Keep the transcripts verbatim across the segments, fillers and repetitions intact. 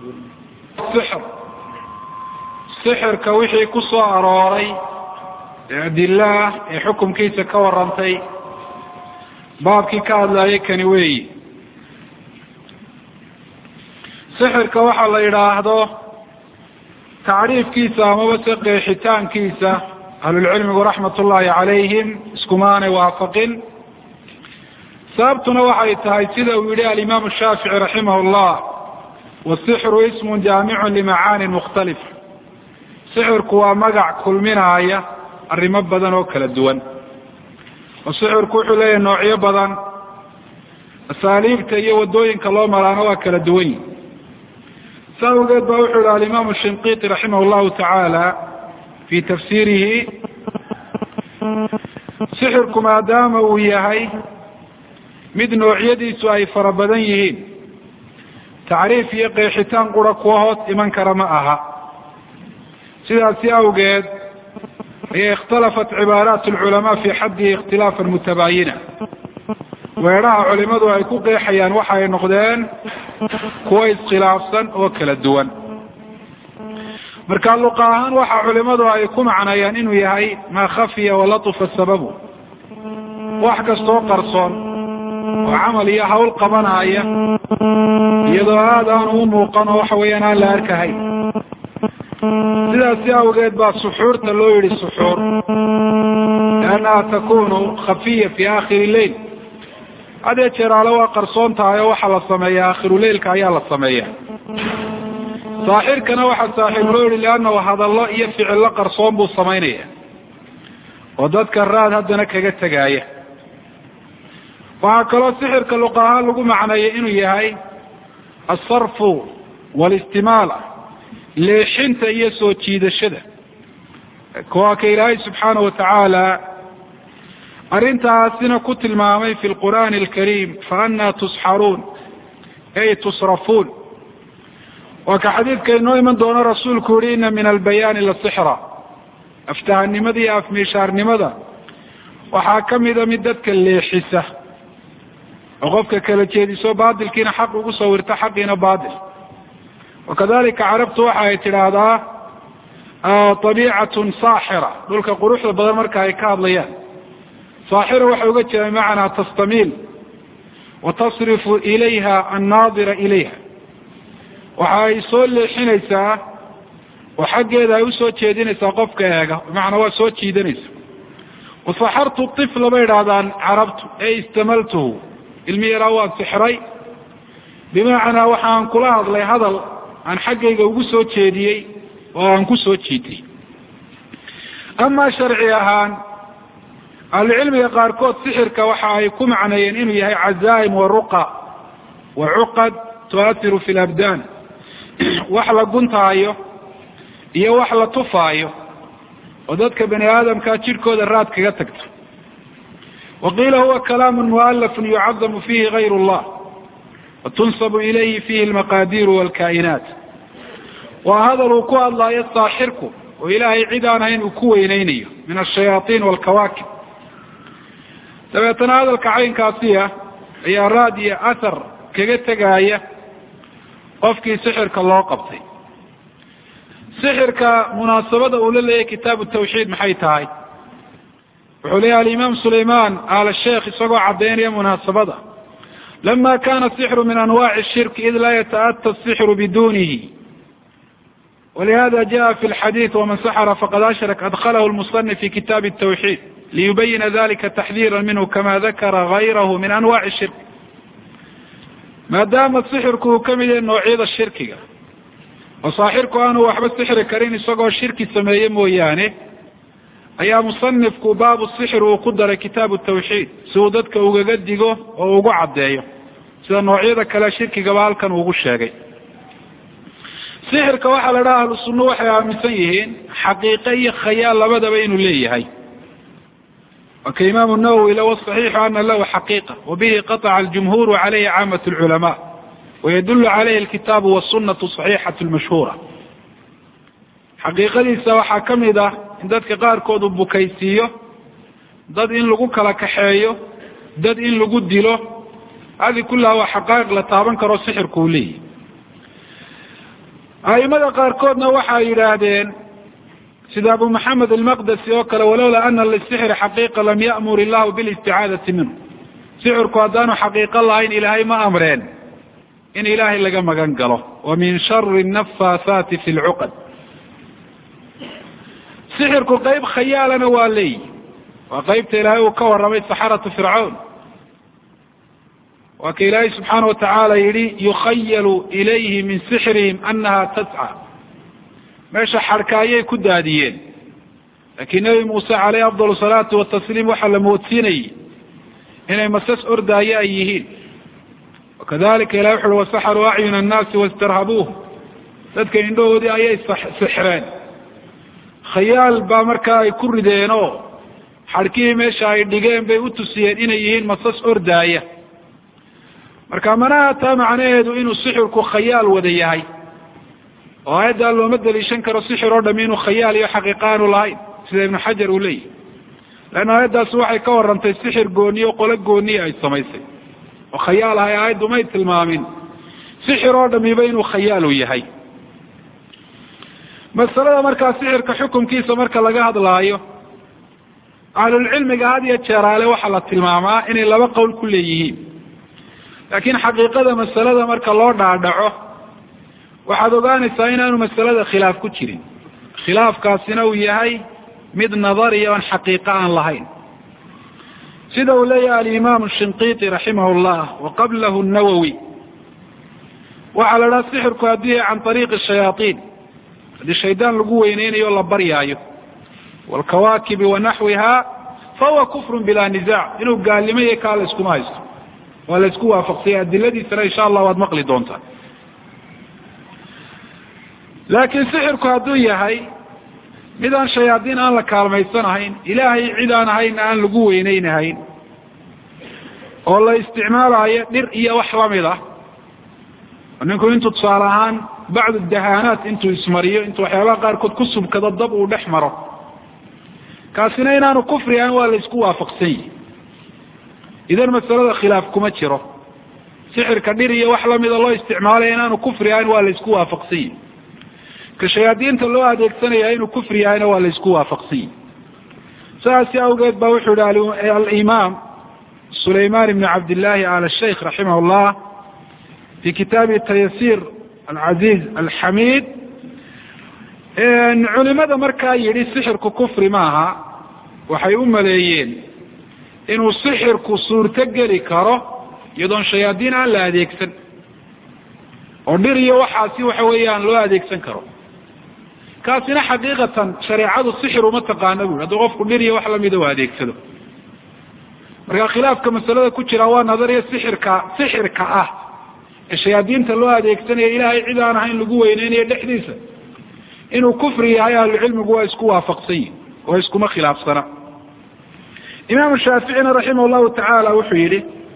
السحر السحر كوحي كسو أروري أدلة حكم كيس كورنتي باب كي كاد لا يكنوي سحر كوحا لا يراهدو تعريف كيسا مبسق حتان كيسا أهل العلم ورحمة الله عليهم اسكمان وافقين سابتنا وحي تهيسيده ويلي الإمام الشافعي رحمه الله والسحر اسم جامع لمعاني مختلفة سحر كوا مقع كل منها هي الرماب بدن وكل الدول والسحر كوحو ليه نوعية بدن الساليب تيه والدوين كالله مرانا وكل الدوين سأوجد بوحو الإمام الشنقيطي رحمه الله تعالى في تفسيره سحركم آدام وياهي مد نوعيدي سؤال فربدنيهين تعريف يقي حتان قرق وهوت إمن كرماءها سيداسي أوجد هي اختلفت عبارات العلماء في حده اختلافا متباينا ويراها علماء ويكوقي حيان وحي النقدان كويس خلافا وكل الدول مركان لقاهان وحا علماء ويكون عنيان إنه يهي ما خفي ولطف السبب وحكا استوى قرصون وعمل يحاول قبنا ايه يدو هذا انه موقن وحوينا لا اركهي سيدا سياو قيد با سحور تلو يري السحور لانها تكون خفية في اخر الليل هذا يتشير لوا قرصون تايا وحا للصمية اخر الليل كايا للصمية صاحر كان وحا صاحر لوري لانه هذا الله يفعل الله قرصون بو الصمينية وداد كراد هدنا كاقت تقاية وهكذا السحر كاللقاها لقوا معنى إنه يهي الصرف والاستمالة لحنت يسو تشيد الشدة كواك إلهي سبحانه وتعالى أرنتها سنة كتل مامي في القرآن الكريم فأنا تسحرون أي تصرفون وكحديث كأنه من دون رسول كورين من البيان للصحراء أفتها النمذي أفميشار نمذا وحاكم إذا مدتك اللي حسه وقفك كلا جيديسو باطل كينا حق وصورت حقنا باطل وكذلك عرفت وحا يترادا آه طبيعة صاحرة دولك قروح البضل مركا يكاد ليان صاحرة وحا يقول معنا تستميل وتصرف إليها الناظر إليها وحا يسول حينيسا وحق إذا يسو تشيدينيسا قفك ياغا بمعنى هو سو تشيدينيسا وصحرت الطفل بيرادان عرفت أي استملته الميراوات سحري بمعنى وحان كل هذا هذا عن حقيقة وقصو تشيدي وعن قصو تشيدي أما شرعيهان العلم يقاركوت سحر كوحا يكون معنيين إنه يهي عزائم والرقى وعقد تؤثر في الأبدان وحلا قنطايو إيه وحلا طفايو وذاتك بني آدم كاتشيركو ذرات كغتكت وقيل هو كلام مؤلف يعظم فيه غير الله وتنصب إليه فيه المقادير والكائنات وهذا الوقوع الله يستاحركم وإلهي عدانا ينكوينيني من الشياطين والكواكب تبعتنا هذا الكعين كاسية هي رادية أثر كغتك آية قفكي سحرك الله قبطي سحرك مناسبة أولا لي كتاب التوحيد محيطهاي وحوليها الإمام سليمان آل الشيخ سقوا عبدين مناسبة لما كان السحر من أنواع الشرك إذ لا يتأتى السحر بدونه ولهذا جاء في الحديث ومن سحر فقد أشرك أدخله المصنف في كتاب التوحيد ليبين ذلك تحذيرا منه كما ذكر غيره من أنواع الشرك ما دام السحر كو كمل نوعيد الشرك وصاحرك أنه وحب السحر كريم سقوا الشرك سميم ويانه أي مصنف باب السحر وقدر كتاب التوحيد سودتك وقدقه وقعد دايه سيدا نوعيدا كلا شركي قبال كان وقو الشاقي سحرك وحا لداها للسنة وحي عمسيهين حقيقية خيال لبدا بينه ليه هاي وكإمام النووي له الصحيح أن له حقيقة وبه قطع الجمهور عليه عامة العلماء ويدل عليه الكتاب والسنة الصحيحة المشهورة حقيقة سوى كمدة دادك قار كودو بكيسيو داد إن لغو كلا كحيو داد إن لغو ديلو هذه كلها حقائق لطابن كرو سحر كولي aimada qaarkoodna waxay yidhaahdeen sida abu maxamed almaqdasi oo kale walowla ana lisixri xaqiiqa lam ya'mur illahu bilisticaadati minhu sixirku haddaanu xaqiiqo lahayn ilaahay ma amreen in ilaahay laga magan galo wa min shari nafaasaati fi lcuqad sixirku qayb khayaalana waa leeyi waa qaybta ilaahay uu ka warramay saxaratu fircawn waa ka ilaahay subxaana watacaala yihi yukhayalu ilayhi min sixrihim anaha tasca meesha xarka ayay ku daadiyeen laakiin nebi muuse caleyhi afdal salaatu watasliim waxaa la moodsiinayay inay masas ordaayo ay yihiin wakadalika ilahi wuxu uhi wasaxaruu acyuna annaasi wastarhabuuh dadka indhahoodii ayay sixreen khayaal baa markaa ay ku rideen oo xadhkihii meesha ay dhigeen bay u tusiyeen inay yihiin masas ordaaya marka manaha taa macnaheedu inuu sixirku khayaal wada yahay oo aayaddaa looma daliishan karo sixir oo dhami inuu khayaal iyo xaqiiqa aanu lahayn sida ibnu xajar uu leeyahy leanna aayaddaasi waxay ka warrantay sixir gooniye o qolo gooniye ay samaysay oo khayaal ahay aayaddu may tilmaamin sixir oo dhamiba inuu khayaal u yahay masalada markaa sixirka xukunkiisa marka laga hadlaayo ahlulcilmiga had iyo jeeraale waxaa la tilmaamaa inay laba qowl ku leeyihiin laakiin xaqiiqada masalada marka loo dhaadhaco waxaad ogaanaysaa inaanu masalada khilaaf ku jirin khilaafkaasina uu yahay mid nadariya oon xaqiiqo aan lahayn sida uu leeyahay alimaam shinqiti raximah llah wa qablahu nawowi waxaa la dhaha sixirku haddii can ariiqi shayaaiin haddii shaydaan lagu weyneynayo o la baryaayo waalkawaakibi wanaxwiha fahuwa kufrun bilaa nizac inuu gaalnimo iyo kaa la iskuma haysto waa la isku waafaqsanya adiladiisana insha allah waad maqli doontaa laakiin sixirku hadduu yahay mid aan shayaadiin aan la kaalmaysanahayn ilaahay cid aan ahayn aan lagu weyneynahayn oo la isticmaalayo dhir iyo wax lamid ah ninku intuu tusaale ahaan bacdu dahaanaat intuu ismariyo intuu waxyaabaha qaarkood ku subkado dab uu dhex maro kaasina inaanu kufri ahayn waa la isku waafaqsan yihi idan masalada khilaaf kuma jiro sixirka dhir iyo wax lamida loo isticmaalaya inaanu kufri ahayn waa la isku waafaqsan yihi ka shayaadiinta loo adeegsanaya inuu kufri yahayna waa la isku waafaqsan yihi saasi awgeed ba wuxuu yihi alimaam sulayman ibn cabdillahi al shaykh raximah llah fi kitaabi tayasir alcaziz alxamid culimada markaa yidhi sixirku kufri maaha waxay u maleeyeen inuu sixirku suurto geli karo iyadoon shayaadiin aan la adeegsan oo dhir iyo waxaasi waxa weeyaan loo adeegsan karo kaasina xaqiiqatan shareecadu sixir uma taqaana bu hadduu qofku dhir iyo wax lamida u adeegsado marka khilaafka masalada ku jira waa nadariya sixirka sixirka ah ee shayaadiinta loo adeegsanayo ilaahay cid aan ahayn lagu weyneynayo dhexdiisa inuu kufri yahay ahlucilmigu waa isku waafaqsan yihin oo iskuma khilaafsana imaamu shaaficina raximah llahu tacaala wuxuu yihi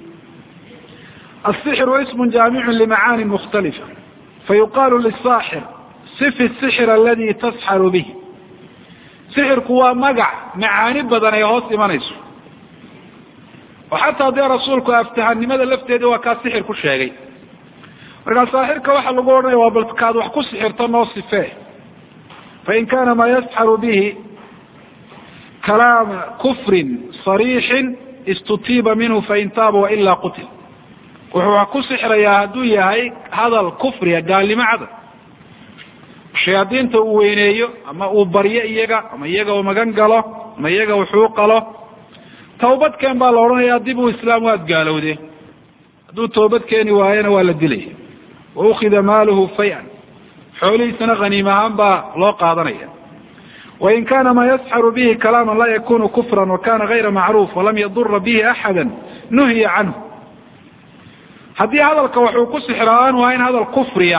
asixru ismu jaamicu limacaani mukhtalifa fayuqaalu lisaaxir sifi sixir aladi tasxaru bih sixirku waa magac macaani badan ay hoos imanayso oo xataa dee rasuulku aftahanimada lafteeda waa kaa sixir ku sheegay markaa saaxirka waxaa lagu odhanaya waa bal kaad wax ku sixirto noo sifee fain kana maa yasxaru bihi kalaama kufrin sariixin istutiiba minhu fain taaba wailaa qutil wuxuu wax ku sixrayaa hadduu yahay hadal kufriga gaalnimo cadad shayaadiinta uu weyneeyo ama uu baryo iyaga ama iyaga uu magan galo ama iyaga wuxuu qalo tawbadkeen baa la odhanayaa dib u islaam waad gaalowde hadduu toobad keeni waayana waa la dilaya wa ukida maaluhu fay-an xoolihiisana haniim ahaan baa loo qaadanaya wain kana maa yasxaru bihi kalaama laa yakunu kufran wakana gayra macruuf walam yadura bihi axada nuhiya canhu haddii hadalka waxuu ku sixraa aanu ahayn hadal kufriya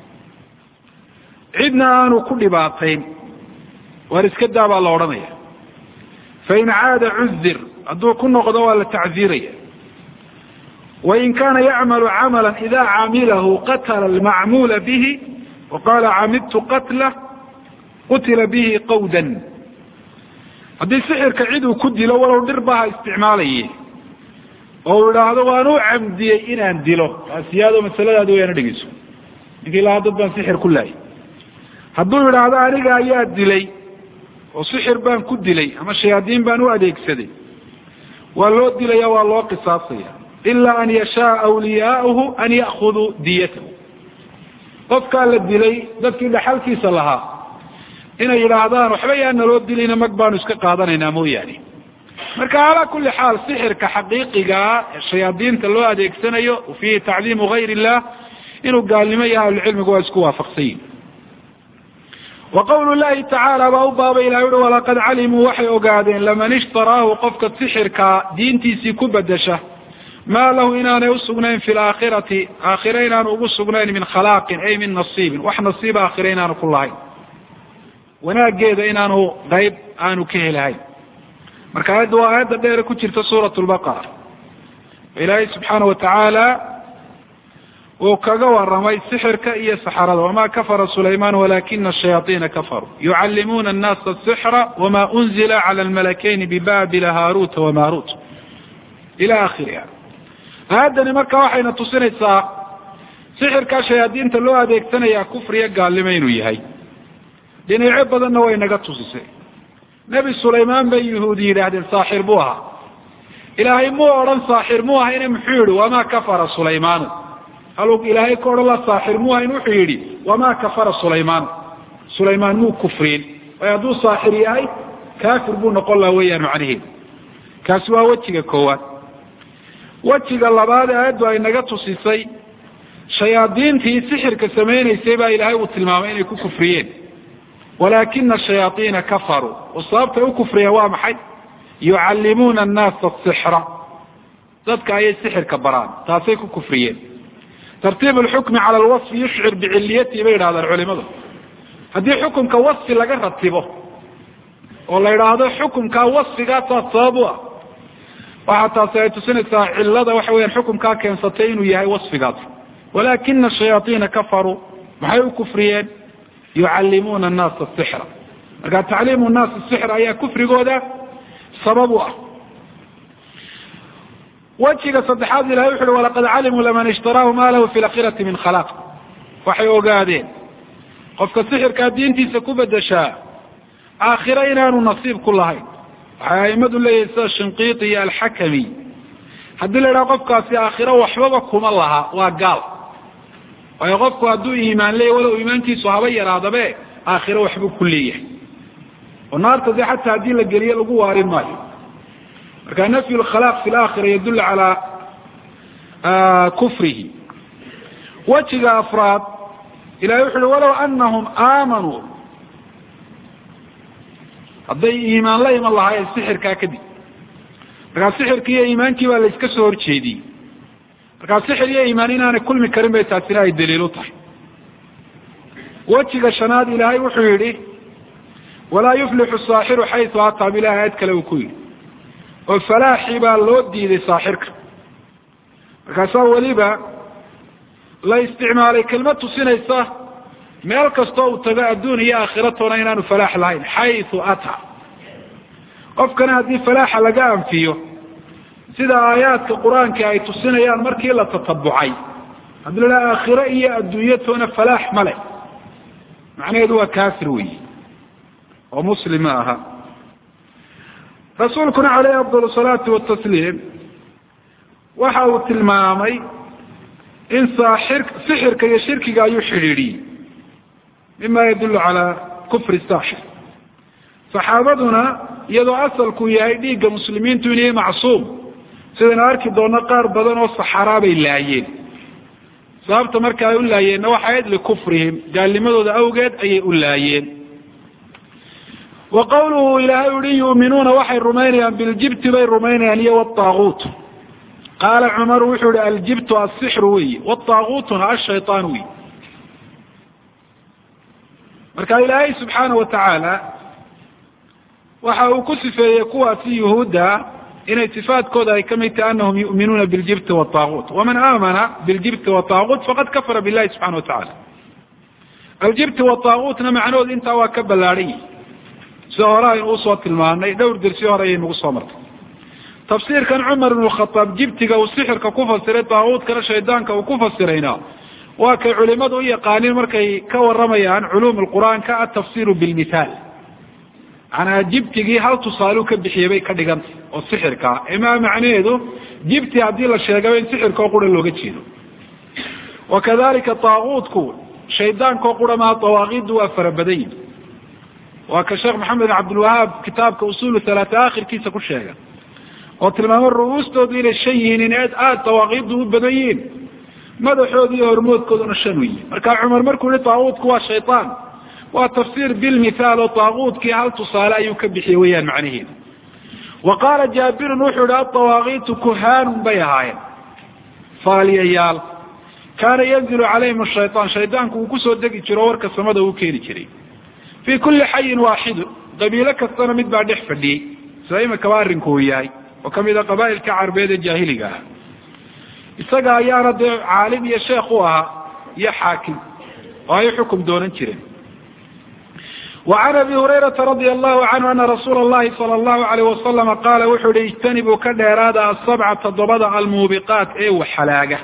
cidna aanu ku dhibaatayn waar iska daa baa la odhanaya fain caada cuzir hadduu ku noqdo waa la tacziiraya wain kana yacmalu camala ida camilahu qatla almacmula bihi waqala camidtu qatla qutila bihi qawdan haddii sixirka cid uu ku dilo walow dhir baha isticmaalaye oo uu idhaahdo waan u camdiyey inaan dilo taasiyaado masaladaada wayana dhegeyso ninkii lahaa dad baan sixir ku laayay hadduu yidhaahdo aniga ayaa dilay oo sixir baan ku dilay ama shayaadiin baan u adeegsaday waa loo dilaya waa loo qisaasaya ilaa an yashaa awliyaauhu an ya'khuduu diyatahu qofkaa la dilay dadkii dhaxalkiisa lahaa inay yidhaahdaan waxba yaa naloo dilayna mag baanu iska qaadanaynaa mooyaane marka calaa kulli xaal sixirka xaqiiqigaa ee shayaadiinta loo adeegsanayo fiihi tacliimu gayr illah inuu gaalnimo yahay ahlucilmigu waa isku waafaqsanyihin wa qawlu llahi tacaala baa u baabay ilahi uhi walaqad calimuu waxay ogaadeen laman ishtaraahu qofka sixirkaa diintiisii ku bedesha maa lahu inaanay usugnayn fi laakhirati aakhire inaanu ugu sugnayn min khalaaqin ay min nasiibin wax nasiiba aakhire inaanu ku lahayn wanaageeda inaanu qayb aanu ka helahayn marka aayadda waa aayadda dheere ku jirta suurat lbaqara ilaahay subxaana watacaala uu kaga waramay sixirka iyo saxarada wamaa kafara sulayman walakina shayaaiina kafaruu yucallimuuna annaasa asixra wama unzila cala almalakayni bibabila haaruuta wamaruut ila akhiriha aayaddani marka waxayna tusinaysaa sixirkaa shayaadiinta loo adeegsanaya kufriya gaalnimo inuu yahay dhinacyo badanna way naga tusisay nebi sulaymaan bay yuhuudi yidhaahdeen saaxir buu ahaa ilaahay muu odhan saaxir muu ahayne muxuu yihi wamaa kafara sulaymaanu haluu ilaahay ka odhan la saaxir muu ahayn wuxuu yidhi wamaa kafara sulaymaanu sulaymaan muu kufriin waayo hadduu saaxir yahay kaafir buu noqon laha weeyaan macnaheedu kaasi waa wejiga koowaad wejiga labaad aayaddu ay naga tusisay shayaadiintii sixirka samaynaysay baa ilaahay uu tilmaamay inay ku kufriyeen walakina shayaaiina kafaruu oo sababtay u kufriyeen waa maxay yucallimuuna annaasa asixra dadka ayay sixirka baraan taasay ku kufriyeen tartiib alxukmi cala alwasfi yushcir biciliyatihi bay yidhahdaan culimadu haddii xukumka wasfi laga ratibo oo la yidhaahdo xukumkaa wasfigaasaa sabab u ah waxaa taasi ay tusinaysaa cilada waxa weyaan xukumkaa keensatay inuu yahay wasfigaas walakina shayaaiina kafaruu maxay u kufriyeen yucallimuuna annaasa asixra marka tacliimu nnaas asixr ayaa kufrigooda sabab u ah wejiga saddexaad ilahay wuxu uhi walaqad calimuu laman ishtaraahu ma lahu fi lakhirati min khalaaq waxay ogaadeen qofka sixirkaa diintiisa ku bedeshaa aakhira inaanu nasiib ku lahayn waxay aimadu leeyihin sida shinqiiti iyo alxakami haddii la idhaha qofkaasi aakhiro waxbaba kuma laha waa gaal waayo qofku hadduu iimaan leeyahy walow iimaankiisu haba yaraadabe aakhiro waxbuu ku leeyahay oo naarta dee xataa haddii la geliyo lagu waarin maayo marka nafyu lkhalaaq fi laakhira yadullu calaa kufrihi wejiga afraad ilahay wuxu uhi walow anahum aamanuu hadday iimaan la iman lahaayeen sixirkaa kadib markaa sixirkii iyo iimaankii baa la iska soo horjeediyey markaa sixir iyo iimaan inaanay kulmi karin bay taasina ay daliil u tahay wejiga shanaad ilaahay wuxuu yidhi walaa yuflixu saaxiru xaysu ataa bilah aayad kale uu ku yidhi oo falaaxii baa loo diiday saaxirka markaasaa weliba la isticmaalay kelmad tusinaysa meel kastoo uu tago adduun iyo aakhiratoona inaanu falaax lahayn xaysu ataa qofkana haddii falaaxa laga anfiyo sida aayaadka qur-aanka ay tusinayaan markii la tatabucay haddii la dhaha aakhiro iyo adduunyatoona falaax ma leh macnaheedu waa kaafir weyi oo muslim ma aha rasuulkuna caleyhi afdal salaatu watasliim waxa uu tilmaamay in saaxir sixirka iyo shirkiga ayuu xidhiidhiyey mima yadullu calaa kufri saaxir saxaabaduna iyadoo asalku yahay dhiigga muslimiintu inay macsuum sidaynu arki doona qaar badan oo saxaraa bay laayeen sababta marka ay u laayeenna waxay ahayd likufrihim gaalnimadooda awgeed ayay u laayeen wa qawluhu ilaahay uhi yu'minuuna waxay rumaynayaan biljibti bay rumaynayaan iyo wtaaguut qaala cumaru wuxuu ihi aljibtu asixru weyi wtaaguutuna ashayطaan wey marka ilaahay subxaana watacaala waxa uu ku sifeeyey kuwaasi yuhuudda inay sifaadkooda ay kamid tahay anahum yu'minuuna biljibti wtaaguut waman aamana biljibti wtaaguut faqad kafara billahi subxana watacala aljibti wtaaguutna macnahooda intaa waa ka ballaadhan yihi sida hore aynu usoo tilmaanay dhowr dersi hore ayay nagu soo martay tafsiirkan cumar ibn khataab jibtiga uu sixirka ku fasiray taaguutkana shaydaanka uu ku fasirayna waa kay culimadu u yaqaaniin markay ka waramayaan culuum alqur'aanka atafsiru bilmithaal macnaa jibtigii hal tusaaluu ka bixiyay bay ka dhigantay oo sixirkaa imaa macnaheedu jibti haddii la sheegaba in sixirka oo qura looga jeedo wakadalika taaguutku shaydaanka oo qura maha dawaaqiiddu waa fara badan yihin waa ka sheekh maxamed bin cabdilwahaab kitaabka usuulu halaata akhirkiisa ku sheega oo tilmaamo ru'uustoodu inay shan yihiin in aad aada dawaaqiiddu u badan yihiin madaxooda iyo hormoodkooduna shan u yihin marka cumar markuu yihi taaguutku waa shaytaan waa tafsiir bilmithaal oo taaguutkii hal tusaale ayuu ka bixiyey weyaan macnaheedu wa qaala jaabirun wuxuu yihi adawaaqiitu kuhaanun bay ahaayeen faaliyayaal kaana yanzilu calayhim ashaytaan shaydaanku uu kusoo degi jiro o warka samada uu keeni jiray fii kulli xayin waaxidu qabiilo kastana mid baa dhex fadhiyey sida imikaba arrinku uu yahay oo kamid a qabaa'ilka carbeed ee jaahiliga ah isaga ayaana dee caalim iyo sheekh u ahaa iyo xaakim oo ay xukum doonan jireen وعن أبي هريرة رضي الله عنه أن رسول الله صلى الله عليه وسلم قال وxuu hi اجتنبوا ka dheeraada السبعة todobada الموبقاaت ee وxalaaga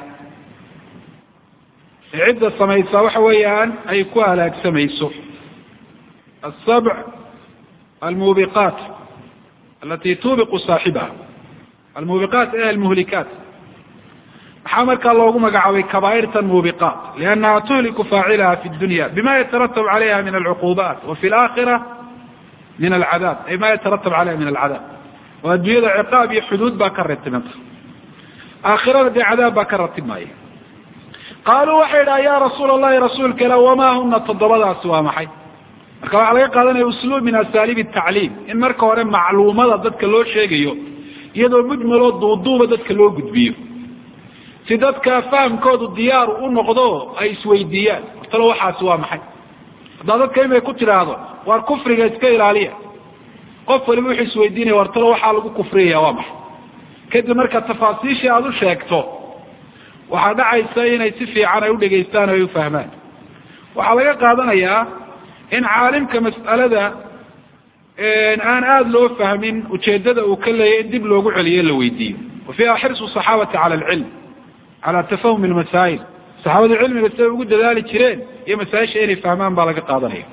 cidda samaysa waxa weeyaan ay ku halaagsamayso السبع الموبقاaت التي توبق صاaحبها الموبقاaت ee المهلكاaت maxaa markaa loogu magacaabay kabaairta muubiqaat liannaha tuhliku faacilaha fi dunya bima yataratab calayha min alcuqubaat wa fi laakhira min alcadaab ay ma yataratab calayha min alcadaab oo adduunyada ciqaab iyo xuduud baa ka ratibanta aakhirada dee cadaab baa ka ratibmaya qaaluu waxay idhaha ya rasuula allahi rasuulka ila wamaa huna toddobadaasi waa maxay marka waxaa laga qaadanaya usluub min asaaliib tacliim in marka hore macluumada dadka loo sheegayo iyadoo mujmaloo duuduuba dadka loo gudbiyo si dadka fahamkoodu diyaar u noqdo ay isweydiiyaan talo waxaasi waa maxay haddaa dadka imay ku tidhaahdo waar kufriga iska ilaaliya qof waliba wuxuu isweydiinaya war talo waxaa lagu kufriyaya waa maxay kadib marka tafaasiishii aada u sheegto waxaa dhacaysa inay si fiican ay udhegaystaan o ay ufahmaan waxaa laga qaadanayaa in caalimka mas'alada aan aada loo fahmin ujeedada uu ka leeyahy in dib loogu celiyo la weydiiyo wa fiiha xirsu saxaabati cala alcilm calى tafahum masaa'il saxaabadu cilmiga siday ugu dadaali jireen iyo masaaisha inay fahmaan baa laga qaadanaya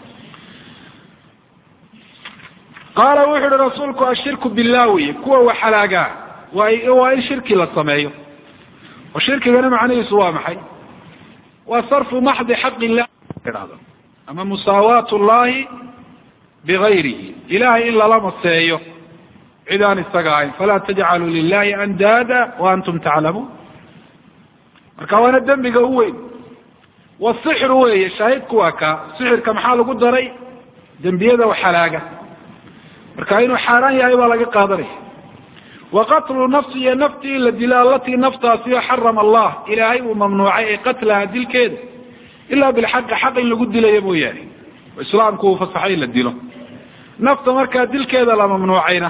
qaala wuxu uhi rasuulku ashirku billah wey kuwa waxalaagaa waa waa in shirki la sameeyo oo shirkigana macnihiisu waa maxay waa sarfu maxdi xaqi illah ihahdo ama musaawaat llahi bigayrihi ilahay in lala maseeyo cid aan isaga ahayn falaa tajcaluu lilahi andaada wa antum taclamuun marka waana dembiga u weyn wasixru weeye shaahidku waa kaa sixirka maxaa lagu daray dembiyada waxalaaga marka inuu xaaraan yahay baa laga qaadanaya wa qatlu nafsi iyo nafti in la dilo alatii naftaasi o xarama allah ilaahay uu mamnuucay ee qatlaha dilkeeda ilaa bilxaqi xaq in lagu dilayo mooyaane islaamku uu fasaxay in la dilo nafta markaa dilkeeda la mamnuucayna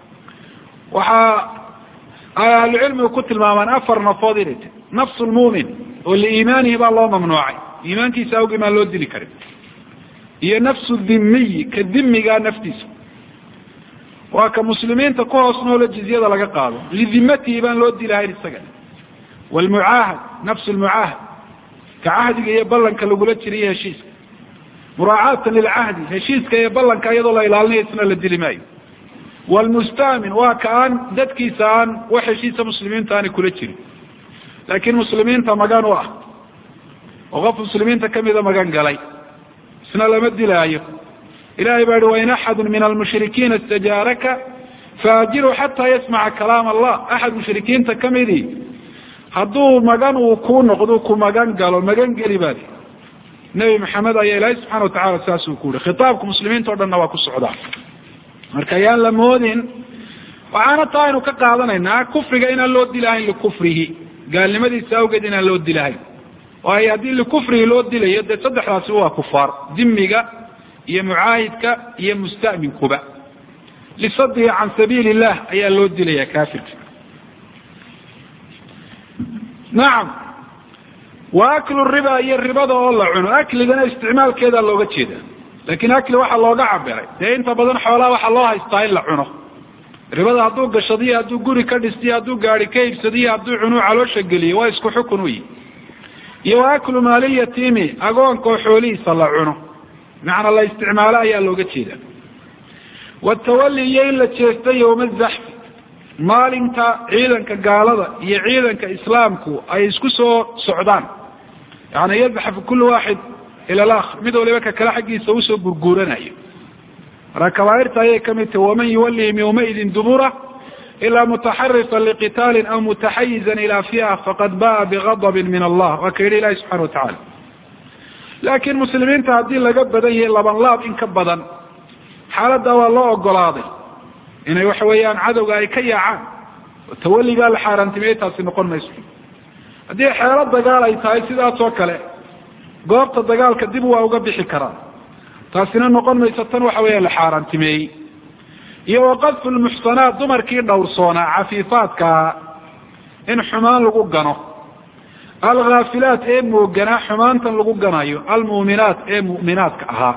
waxaa ay ahlucilmigu ku tilmaamaan afar nafood inay tahy nafsu lmuumin oo liimaanihi baa loo mamnuucay iimaankiisa awgii maan loo dili karin iyo nafsu dhimiyi ka dhimigaa naftiisa waa ka muslimiinta ku hoos noolo jizyada laga qaado lidimatihi baan loo dilahayn isaga wlmucaahad nafsu lmucaahad ka cahdiga iyo ballanka lagula jiriyo heshiiska muraacaatan lilcahdi heshiiska iyo ballanka iyadoo la ilaalinayo isna la dili maayo wlmustaamin waa ka aan dadkiisa aan wax heshiisa muslimiinta aanay kula jirin laakiin muslimiinta magan u ah oo qof muslimiinta kamida magan galay isna lama dilaayo ilahay baa yihi wain axadu min almushrikiina istajaaraka faajiru xataa yasmaca kalaam allah axad mushrikiinta kamidii hadduu magan uu ku noqdo ku magan galo magan geli baadi nebi maxamed ayaa ilaahay subxana watacala saasuu ku yihi khitaabka muslimiinta o dhanna waa ku socdaa marka yaan la moodin waxaana taa aynu ka qaadanaynaa kufriga inaan loo dilahayn likufrihi gaalnimadiisa awgeed inaan loo dilahayn waayo haddii likufrihi loo dilayo dee saddexdaasi waa kufaar dimiga iyo mucaahidka iyo musta'minkuba lisadihi can sabiili illah ayaa loo dilaya kafirka nacam wa aklu riba iyo ribada oo la cuno akligana isticmaalkeeda looga jeeda lakin akli waxaa looga cabiray dee inta badan xoolaha waxaa loo haystaa in la cuno ribada hadduu gashadiyo hadduu guri ka dhistiyo hadduu gaari ka iibsadiyo hadduu cunuu caloosha geliyo waa isku xukun u yihi iyo aklu maali yatiimi agoonka oo xoolihiisa la cuno macna la isticmaalo ayaa looga jeeda watawalli iyo in la jeesto yowma zaxfi maalinta ciidanka gaalada iyo ciidanka islaamku ay isku soo socdaan yani yadxafu kullu waaxid ila alaakhar mid waliba ka kale xaggiisa usoo gurguuranayo marka kabaairta ayay kamid tahay waman yuwallihim yawmaidin dubura ilaa mutaxarifan liqitaalin aw mutaxayizan ila fi'a faqad ba'a bigadabin min allah waa ka yidhi ilahi subxana watacala laakiin muslimiinta haddii laga badan yahay laban laab in ka badan xaaladda waa loo ogolaaday inay waxa weeyaan cadowga ay ka yaacaan oo tawalligaa la xaaraantimiyey taasi noqon mayso haddii xeelo dagaal ay tahay sidaas oo kale goobta dagaalka dib waa uga bixi karaan taasina noqon mayso tan waxa weeya la xaaraantimeeyey iyo waqadfu lmuxsanaat dumarkii dhowrsoonaa cafiifaadkaa in xumaan lagu gano alghaafilaat ee mooganaa xumaantan lagu ganayo almu'minaat ee mu'minaadka ahaa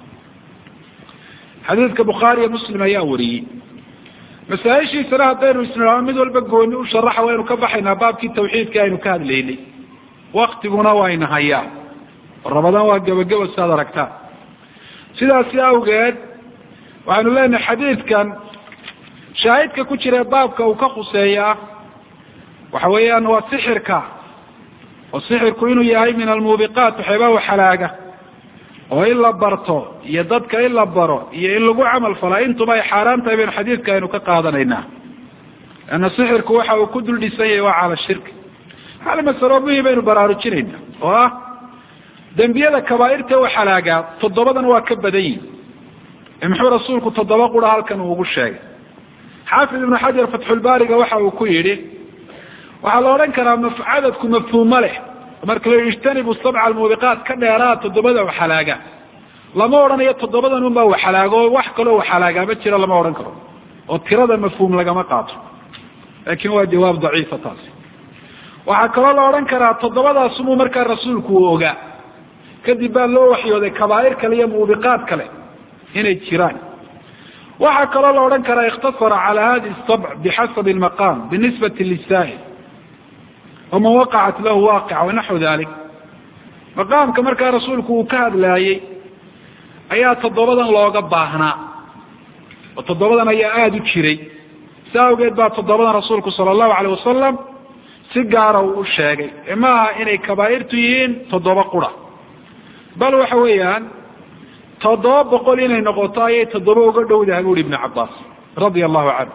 xadiidka bukhaari iyo muslim ayaa wariyey masaaishiisana haddaynu isnidhaano mid walba gooni u sharaxa waynu ka baxaynaa baabkii tawxiidka aynu ka hadlaynay waktiguna wayna hayaa ramadaan waa gebageba siaad aragtaan sidaasi awgeed waxaynu leenahay xadiidkan shaahidka ku jira baabka uu ka khuseeyaa waxa weeyaan waa sixirka oo sixirku inuu yahay min almuubiqaat waxyaabaha xalaaga oo in la barto iyo dadka in la baro iyo in lagu camal falaa intuba ay xaaraan tahay baynu xadiidka aynu ka qaadanaynaa lanna sixirku waxa uu ku dul dhisan yahay waa cala shirki hal masalo muhim baynu baraarujinayna oo ah dembiyada kabaairta u xalaagaa toddobadan waa ka badan yihin muxuu rasuulku toddoba qura halkan uu ugu sheegay xaafid ibnu xajar fatxulbaariga waxa uu ku yidhi waxaa la odhan karaa cadadku mafhuumo leh marka la ijtanibu sabca almuubiqaat ka dheeraa toddobada u xalaaga lama odhanayo toddobadan unbaa u xalaago oo wax kaloo u xalaagaa ma jira lama odhan karo oo tirada mafhuum lagama qaato laakin waa jawaab daciifa taasi waxaa kaloo la odhan karaa toddobadaasumuu markaa rasuulku uu ogaa kadib baa loo waxyooday kabaair kale iyo muubiqaad kale inay jiraan waxaa kaloo la odhan karaa ikhtasara cala hadi sabc bixasabi lmaqaam binisbati lisaa'il waman waqacat lahu waaqica wanaxwu dalik maqaamka markaa rasuulku uu ka hadlaayey ayaa toddobadan looga baahnaa oo toddobadan ayaa aada u jiray si awgeed baa toddobadan rasuulku sala allahu alayh wasalam si gaara uu u sheegay ee ma aha inay kabaairtu yihiin toddoba qura bal waxa weeyaan toddoba boqol inay noqoto ayay toddoba uga dhowdahay bu uhi ibnu cabaas radia allahu canhu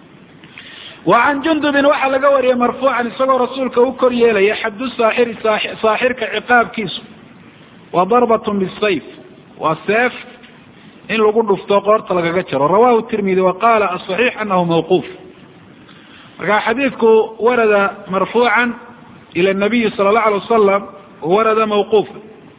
wa can jundubin waxaa laga wariyay marfuucan isagoo rasuulka u kor yeelaya xaddu saaxiri saaxirka ciqaabkiisu wa darbatun bisayf waa seef in lagu dhufto qoorta lagaga jaro rawahu tirmidi wa qaala asaxiix anahu mawquuf marka xadiidku warada marfuucan ila nabiyi sala allahu alay wasalam warada mawquufa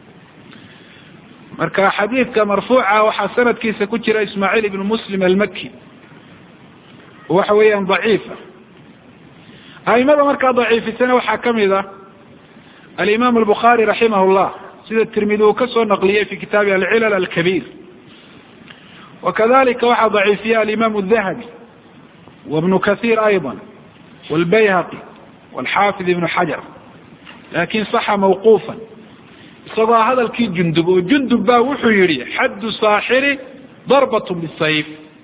marka xadiidka marfuuca waxaa sanadkiisa ku jira ismaaciil ibnu muslim almaki waxa weeyaan daciifa aimada markaa daciifisana waxaa kamid ah alimaam albukhaari raximah llah sida tirmidi uu kasoo naqliyey fi kitaabi alcilal alkabiir wakadalika waxaa daciifiya alimaam dahabi wabnu kahiir ayضa wlbayhaqi walxaafid ibnu xajar lakin saxa mawquufa isagoo hadalkii jundub oo jundub baa wuxuu yihi xaddu saaxiri darbat bisayf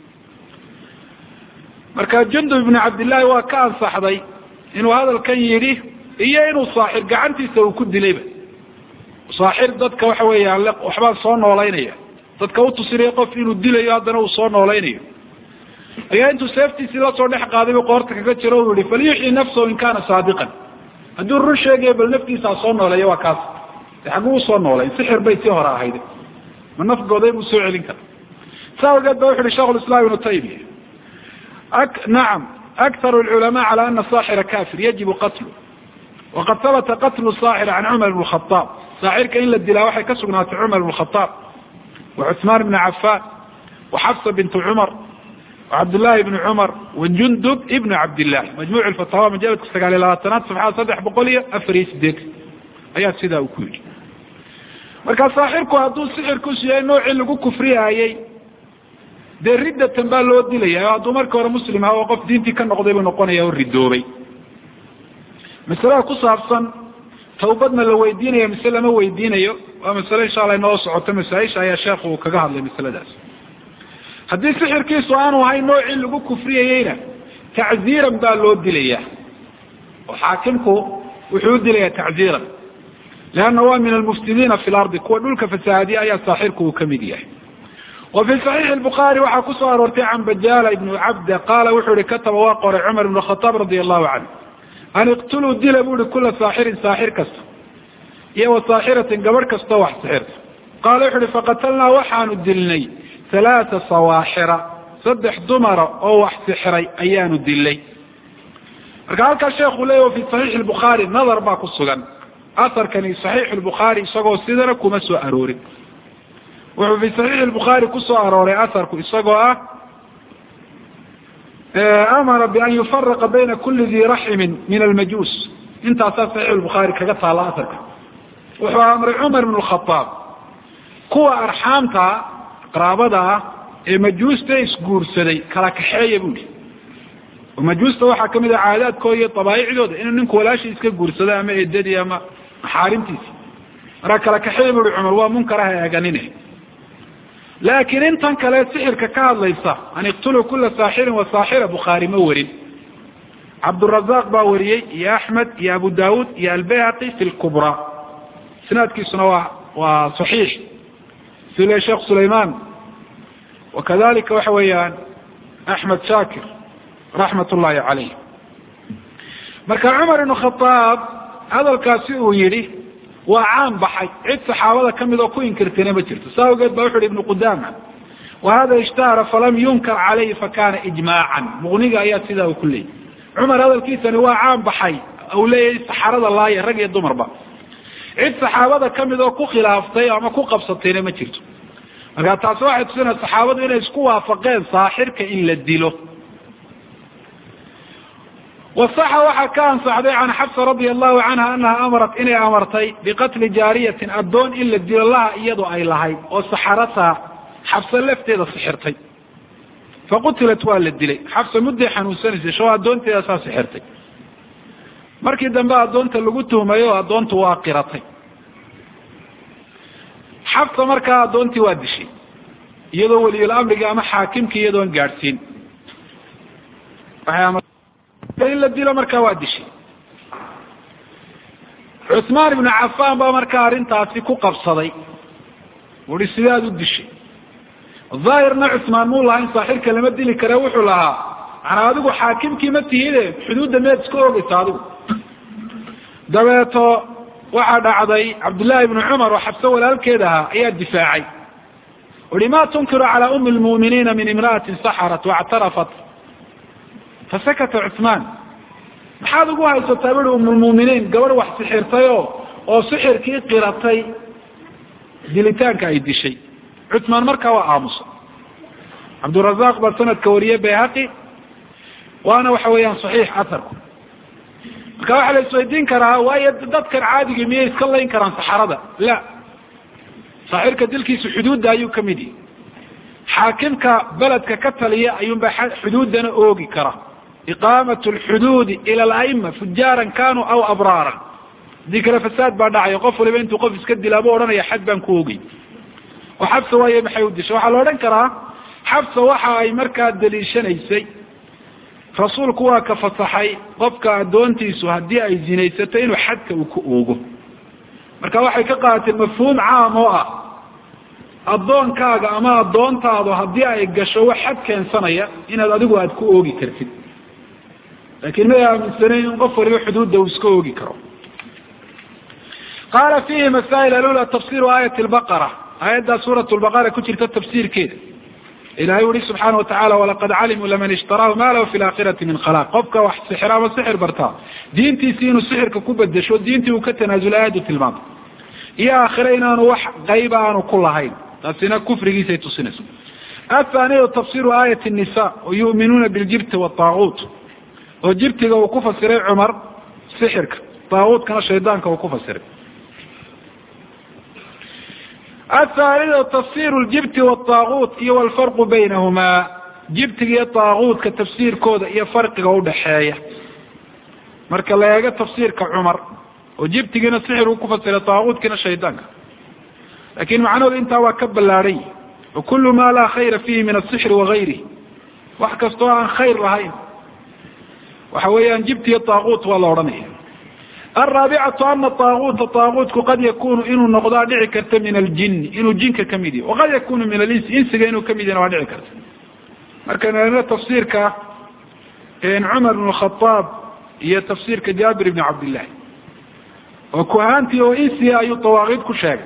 marka jundub ibnu cabdillahi waa ka ansaxday inuu hadalkan yidhi iyo inuu saaxir gacantiisa uu ku dilayba saaxir dadka waxa weeyaan waxbaa soo noolaynaya dadka utusinaya qof inuu dilayo haddana uu soo noolaynayo ayaa intuu seeftiisii la soo dhex qaadayba qoorta kaga jiro u yihi falyuxyi nafsahu in kaana saadiqan hadduu run sheegayo bal naftiisa ha soo nooleeya waa kaas xaguu usoo noolay sixir bay tii hore ahayd ma nafgooday buu soo celin kara saa awgeed ba wuxu uhi sheikh lislaam ibnu taymiya nacam akharu lculamaa cala ana saaxira kafir yajibu qatlu waqad habata qatlu saaxir can cumar ibn khaaab saaxirka in la dilaa waxay ka sugnaatay cumar ibn khaaab wa cuثmaan ibn cafan wa xafsa bintu cumar wa cabdullahi ibni cumar wa jundub ibnu cabdillahi majmuc fataawa majaladka sagaal iyo labaatanaad safxada saddex boqol iyo afar iyo sideetan ayaa sidaa uu ku yidhi marka saaxirku hadduu sixirkuusu yahay noocii lagu kufriyaayey dee riddatan baa loo dilaya hadduu marka hore muslim aha oo qof diintii ka noqday buu noqonaya oo ridoobay masalada ku saabsan tawbadna la weydiinayo mise lama weydiinayo waa masale insha Allah inoo socoto masaa'isha ayaa sheekhu kaga hadlay masaladaas haddii sixirkiisu aanu ahayn noocii lagu kufriyayeyna tacziiran baa loo dilayaa oo xaakimku wuxuu dilayaa tacziiran لأنه هو من المفسدين في الأرض كوا دولك فسادي أي صاحركم كمديه وفي صحيح البخاري وحكوا أرورتي عن بجال ابن عبد قال وحوري كتب واقع عمر بن الخطاب رضي الله عنه أن اقتلوا الدلبوا لكل ساحر ساحر كسر يا صاحرة قبر كسر واحد سحر قال وحوري فقتلنا وحان الدلني ثلاث صواحر صدح دمر أو واحد سحري أيان الدلي قال كالشيخ ليه في صحيح البخاري نظر باكو السجن أثر كان صحيح البخاري سقوا سدرك ومسوا أروري وفي صحيح البخاري كسوا أروري أثر سقوا أمر بأن يفرق بين كل ذي رحم من المجوس انت أثر صحيح البخاري كقطع على أثرك وهو أمر عمر بن الخطاب كوا أرحامتها قرابتها مجوس تيس قرسدي كلاكحية بولي ومجوس توحى كم إذا عادات كوية طبيعي دود إنه ننكو لا شيء يسكب قرسدي أما إدادي أما حارمتيس راك لكحية بولي عمر ومنكرها يقنينه لكن انت كلا سحر ككاد ليس أن يقتلوا كل ساحر وساحرة بخاري مورد عبد الرزاق باوري يا أحمد يا أبو داود يا البيهقي في الكبرى سناد كيسنوا وصحيح سيلي شيخ سليمان وكذلك وحويان أحمد شاكر رحمة الله عليه مركا عمر بن الخطاب هذا الكاسئ يري وعام بحي عد صحابة كم إذا كو ينكرتين بجرت ساو قد بوحر ابن قدامة وهذا اشتهر فلم ينكر عليه فكان إجماعا مغنيق آيات سيده وكله عمر هذا الكيس هو عام بحي أو ليه سحرة الله يرقي الدمر با عد صحابة كم إذا كو خلافتين أما كو قبصتين بجرت مركا تاسواحد سنة صحابة إنه يسكوها فقين صاحرك إلا الديلو والصحة وحا كان صحبي عن حفصة رضي الله عنها أنها أمرت إني أمرتي بقتل جارية الدون إلا الدين الله إيضو أي لهي وصحرتها حفصة لفت إذا صحرتي فقتلت والد لي حفصة مدي حنوساني شو الدون تيسا صحرتي مركي دنبا الدون تلقوته مايو الدون تواقرتي حفصة مركا الدون توادشي إيضو ولي الأمر قام حاكمك إيضو انقارسين إلا الدين مركا وادشي عثمان بن عفان با مركا رنتاسي كو قبصدي ورسداد الدشي الظاهرنا عثمان مو الله إن صاحر كلمة دي لكراوح لها أنا أدوك حاكم كيمتي هذا حدود ما تسكوه بسادو دبيته واحد عضي عبد الله بن عمر وحبسه ولا كده هي الدفاعي ولما تنكر على أم المؤمنين من امرأة سحرت واعترفت فسكت عثمان maxaad ugu haysataa bari umm muuminiin gabar wax sixirtay oo sixirkii qiratay dilitaanka ay dishay Uthman markaa waa aamusa Abdul Razzaq ba sanadka wariyay Bayhaqi waana waxa weeyaan saxiix atharku marka waxa la isweydiin karaa waa dadka caadiga miyay iska leyn karaan saxarada la saaxirka dilkiisu xuduudda ayuu kamidi xaakimka baladka ka taliya ayuu ba xuduudana oogi karaa إقامة الحدود إلى الأئمة فجارا كانوا أو أبرارا ذكر فساد بعد يقف لبين تقف اسكد لابورنا يا حد بنكوغي وحبس ويا محيودش وحا لو دنكرا حبس وحا أي مركا دليشان أيسي رسول كوا كفصحي قفك دونتيسو هدي أي زينيستين وحدك وكوغو مركا وحي كقاتل مفهوم عام هو الدون كاغا أما الدون تاضو هدي أي قشو حدك انسانيا إن الأدقو هدكوغي كرفت لكن ما من سنين غفر له حدود دوسكوغي كرو قال فيه مسائل الأولى تفسير آية البقرة آية سورة البقرة كتير التفسير كده إلهي يقول سبحانه وتعالى ولقد علموا لمن اشتراه ما له في الآخرة من خلاق قبك واحد سحر وسحر برتا دينتي سين السحر ككوبة دشو دينتي وكتنازل آيات في الماضي يا آخرين أنا وح غيبان وكل هين تسينا كفر جيسي تسنس الثانية تفسير آية النساء ويؤمنون بالجبت والطاغوت وجبتك وكفسر عمر سحرك طاغوت كان شيطانك وكفسر الثالث تفسير الجبت والطاغوت هو الفرق بينهما جبتك يا طاغوت كتفسير كود يا فرق ودحاية marka la eego tafsiirka Umar وجبتنا السحر وكفصل طاغوت كنا شيطانك لكن معناه انت وكبلاري وكل ما لا خير فيه من السحر وغيره وحكستوا عن خير رهين وحويا جبت الطاغوت ولا رمي. الرابعة أن الطاغوت الطاغوت قد يكون إنه نقضاء دعكرت من الجن إنه جنك كميدي وقد يكون من الإنس إنس إنه كميدي ودعكرت لكن هذا تفسير ك إن عمر بن الخطاب هي تفسير كجابر بن عبد الله وكهانتي وإنسي أي طواغيت كل شيء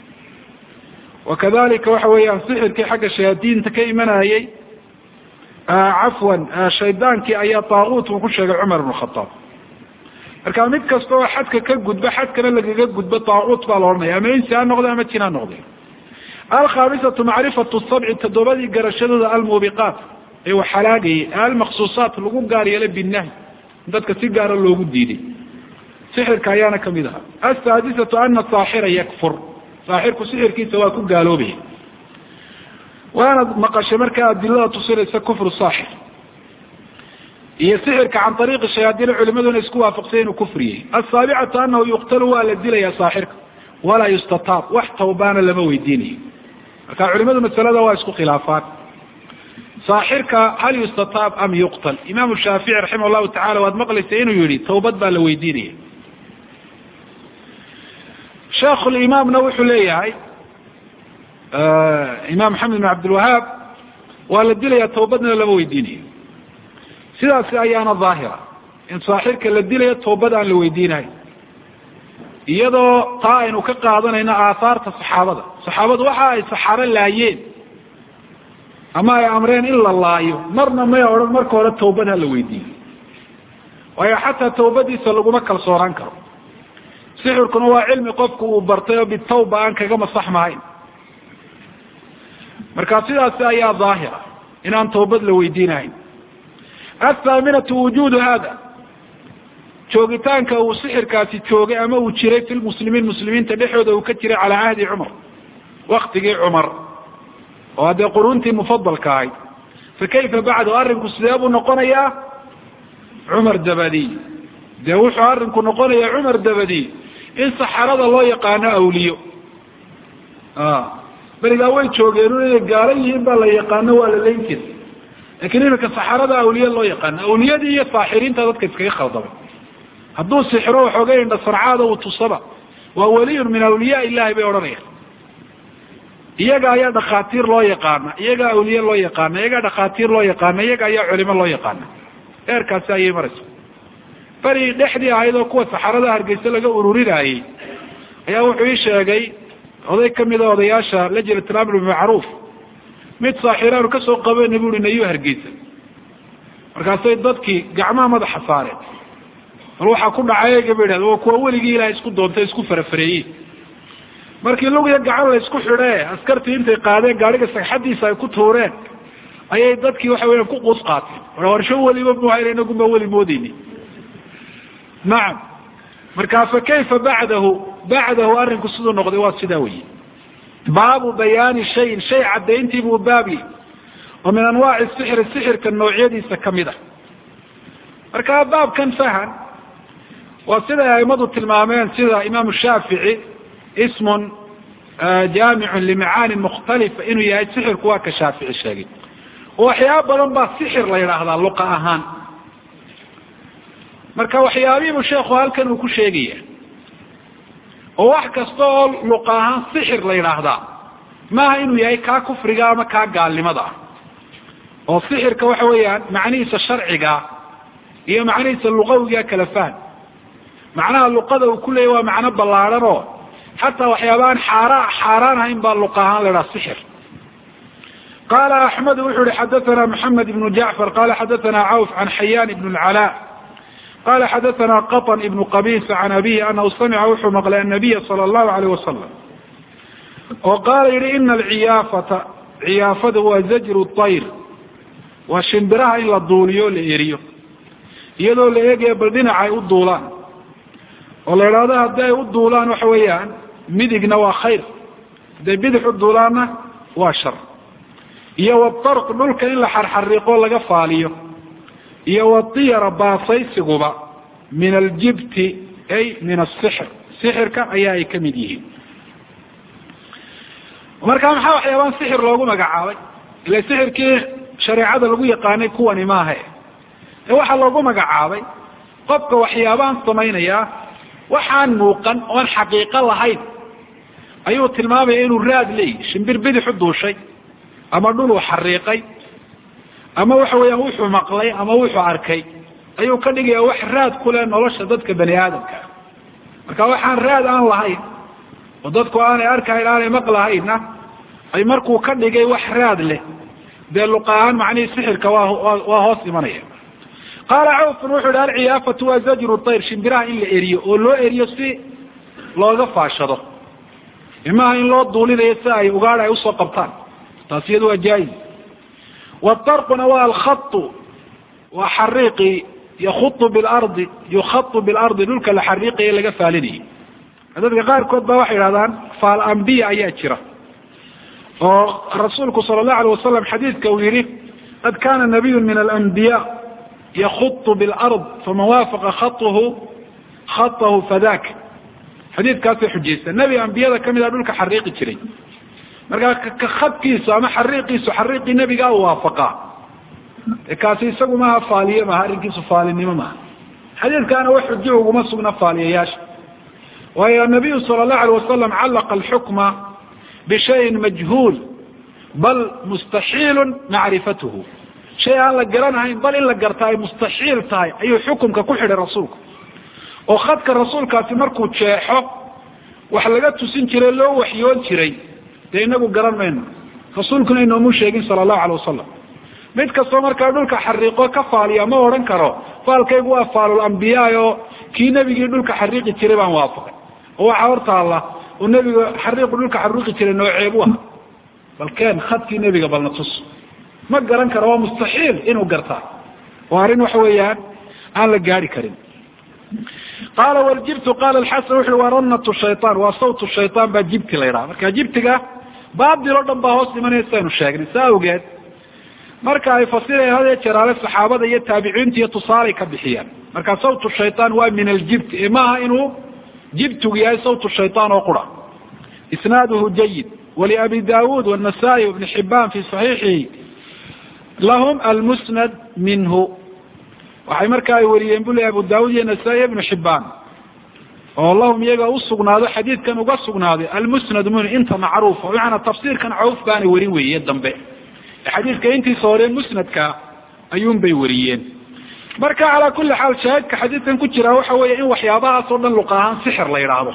وكذلك وحويا سحر كي حق الشياطين تكيمنا هي آه عفوا آه شيطان كي أي طاغوت وكل شيء عمر بن الخطاب marka mid kasto xadka ka gudba xadkana laga gudba taaqut baa loo ornay ama insi aan noqdo ama tina noqdo. al-khamisatu ma'rifatu as-sab'i tadabadi garashadooda al-mubiqat ay waxalaagay al-makhsusat lagu gaariyay binahi dadka si gaar ah loogu diiday sixirka ayaana kamid ah. as-sadisatu anna as-sahira yakfur sahirku sixirkiisa waa ku gaaloobay waana maqashay marka adilada tusiraysa kufru sahir هي سحرك عن طريق الشياطين علماء يسكوا فقسين وكفريه. السابعة أنه يقتل ولا الدل يا صاحرك ولا يستطاب وحتى وبانا لما ويدينه كان علماء المسألة ويسكوا خلافات صاحرك هل يستطاب أم يقتل. إمام الشافعي رحمه الله تعالى واد مقلسين يريد توبت بالا ويدينه. شيخ الإمام نوح ليه هاي آه إمام محمد بن عبد الوهاب ولا الدل يا توبتنا لما ويدينه sidaas ayaana daahira in saaxirka la dilay toobad aan la weydiinay iyadoo taa aynu ka qaadanayna aasaarta saxaabada saxaabadu waxa ay saxaro laayeen ama ay amreen in la laayo marna ma oran marka hore toobad la weydiin way xataa toobadiisa lagu ma kalsooraan karo sixirkuna waa cilmi qofku uu bartay oo bitawba aan kaga masaxmahay marka sidaas ayaa daahira in aan toobad la weydiinay. الثامنة وجود هذا جوجتان كأو سحر كاسي جوج أما وشري في المسلمين مسلمين تبحوا ذو كتير على عهد عمر وقت جاء عمر وهذا قرونتي مفضل كاي فكيف بعد أرنك السلاب ونقول يا عمر دبدي دوش أرنك ونقول يا عمر دبدي إن سحر الله يقانا أوليو آه بل إذا وين جوجينون قالين بلا يقانا ولا لينكس لكن إذا كسحرة أولياء الله يقان أولياء دي الصاحرين تذكر كي خلطوا هدو السحروا وحوقين عند الصرعادة والتصبع وولي من أولياء الله بيورانيه إيقا يا دخاتير الله يقان إيقا أولياء الله يقان إيقا دخاتير الله يقان إيقا يا علم الله يقان إيركا سايي مرس فري نحدي هايدو كوة سحرة هرقيس لك أروري راهي يا وحويش ياقاي وذي كم إذا وضياشا لجل التنامل بمعروف mid saaxiraan ka soo qabeen nabigu inayu hargeysa markaasay dadkii gacmaha madaxa saareen ruuxa ku dhacay gabadha oo kuwa weligii ilaahay isku doontay isku farafareeyay markii lagu gacan la isku xidhay askartii intay qaadeen gaariga saxadiisa ay ku tooreen ayay dadkii waxa weeyaan ku qoos qaateen warsho waliba buuhayreen ugu ma wali moodini naam markaa fa kayfa ba'dahu ba'dahu arinku sidoo noqday waa sidaa weeyay. باب بيان شيء شيء عدينتي بو بابي ومن انواع السحر السحر كالنوعيه دي سكمده marka baab kan fahan وسيده ايمدو tilmaameen sida imam الشافعي اسم جامع لمعاني مختلفه انه yahay sixir kuwa ka shaafici sheegay waxyaabo badan ba sixir la yiraahdo luqa ahaan marka waxyaabihi sheekhu halkan uu ku sheegay oo wax kasto luqahan sixir la yiraahdo ma inuu yahay ka kufriga ama ka gaalnimada oo sixirka waxa weeyaan macnihiisa sharciga iyo macnihiisa luqawiga kala faham macnaha luqada uu ku leeyahay waa macna ballaaran oo hatta waxyaabaan xaara xaaraan hayn baa luqahan la yiraahdo sixir. قال أحمد وحده حدثنا محمد بن جعفر قال حدثنا عوف عن حيان بن العلاء قال حدثنا قطن ابن قبيس عن أبيه أنه سمع وحو مقال النبي صلى الله عليه وسلم وقال لي إن العيافة عيافة هو زجر الطير وشنبرها إلا الدوليو لإيريو يدو لإيجي بردنا عاي الدولان والإرادة هداي الدولان وحويان مدقنا وخير دي بدح الدولان وشر يو الطرق نلك إلا حرحريقو لغا فاليو iyo watiira baasaysiga min aljibti ay min asixr sixirka ayaa ay kamid yihiin marka maxaa waxyaabaan sixir loogu magacaabay ila sixirkii shareecada lagu yaqaanay kuwani maaha ee waxaa loogu magacaabay qofka waxyaabaan samaynaya waxaan muuqan oon xaqiiqo lahayn ayuu tilmaamaya inuu raad leeyahay shimbir bidix u duushay ama dhul uu xariiqay ama waxa weeyaan wuxuu maqlay ama wuxuu arkay ayuu ka dhigayaa wax raad ku leh nolosha dadka bani aadamka marka waxaan raad aan lahayn oo dadku aanay arkayn aanay maqlahaynna ay markuu ka dhigay wax raad leh dee luqaan macnihii sixirka waa waa hoos imanaya qaala cawfun wuxuu yihi alciyaafatu waa zajru tayr shimbiraha in la eriyo oo loo eriyo si looga faashado imaha in loo duulinayo si ay ugaadha ay usoo qabtaan taas iyadu waa jaayiz watarquna waa alkhatu waa xariiqi yakutu bilardi yukhatu bilardi dhulka la xariiqayo laga faalinayay dadka qaarkood baa waxay yidhahdaan faal ambiya ayaa jira oo rasuulku sala allahu alayh wasalam xadiidka uu yihi qad kana nabiyu min alambiya yakutu bilard faman waafaqa khatuhu khatahu fadak xadiidkaasay xujaysa nebi ambiyada kamid a dhulka xariiqi jiray markaa ka khadkiisu ama xariiqiisu xariiqii nebigaa u waafaqaa kaasi isagu maaha faaliye maaha arrinkiisu faalinimo maaha xadiidkaana wax xujo uguma sugna faaliyayaasha waayo nabiyu sala allahu alayh wasalam callaqa alxukma bishayin majhuul bal mustaxiilu macrifatuhu shay aan la garanahayn bal in la garta ay mustaxiil tahay ayuu xukumka ku xidhay rasuulku oo khadka rasuulkaasi markuu jeexo wax laga tusin jiray loo waxyoon jiray dee inagu garan mayno rasuulkuna inoomu sheegin sala allahu alayh wasalam mid kastoo markaa dhulka xariiqo ka faaliya ma odhan karo faalkaygu waa faalul ambiyaa oo kii nebigii dhulka xariiqi jiray baan waafaqay oo waxaa hortaalla oo nebiga xariiqu dhulka xariiqi jiray nooceebu aha bal keen khadkii nebiga balna tus ma garan karo waa mustaxiil inuu gartaa waa arrin waxa weeyaan aan la gaari karin qaala waljibtu qaala alxasan wuxu uhi waa ranatu shaytaan waa sawtu shaytaan baa jibti la yidhaha marka jibtiga baabil oo dhan baa hoos imanaya saynu sheegnay saa awgeed marka ay fasirayaan hadee jeraale saxaabada iyo taabiciinta iyo tusaalay ka bixiyaan marka sawtu shaytaan waa min aljibti ee maaha inuu jibtigu yahay sawtu shaytaan oo qura isnaaduhu jayid waliabi daawuud wanasaa-i wabni xibaan fi saxiixihi lahum almusnad minhu waxay marka ay wariyeen bule abu daawud iyo nasaa-i ibnu xibaan oo lahum iyaga usugnaado xadiidkan uga sugnaaday almusnad minhu inta macruufa macanaa tafsiirkan cawf baana warin weeye dambe xadiidka intiisa hore musnadka ayuun bay wariyeen marka calaa kuli xaal shaahidka xadiidkan ku jira waxa weeye in waxyaabahaas oo dhan luq ahaan sixir la yidhaahdo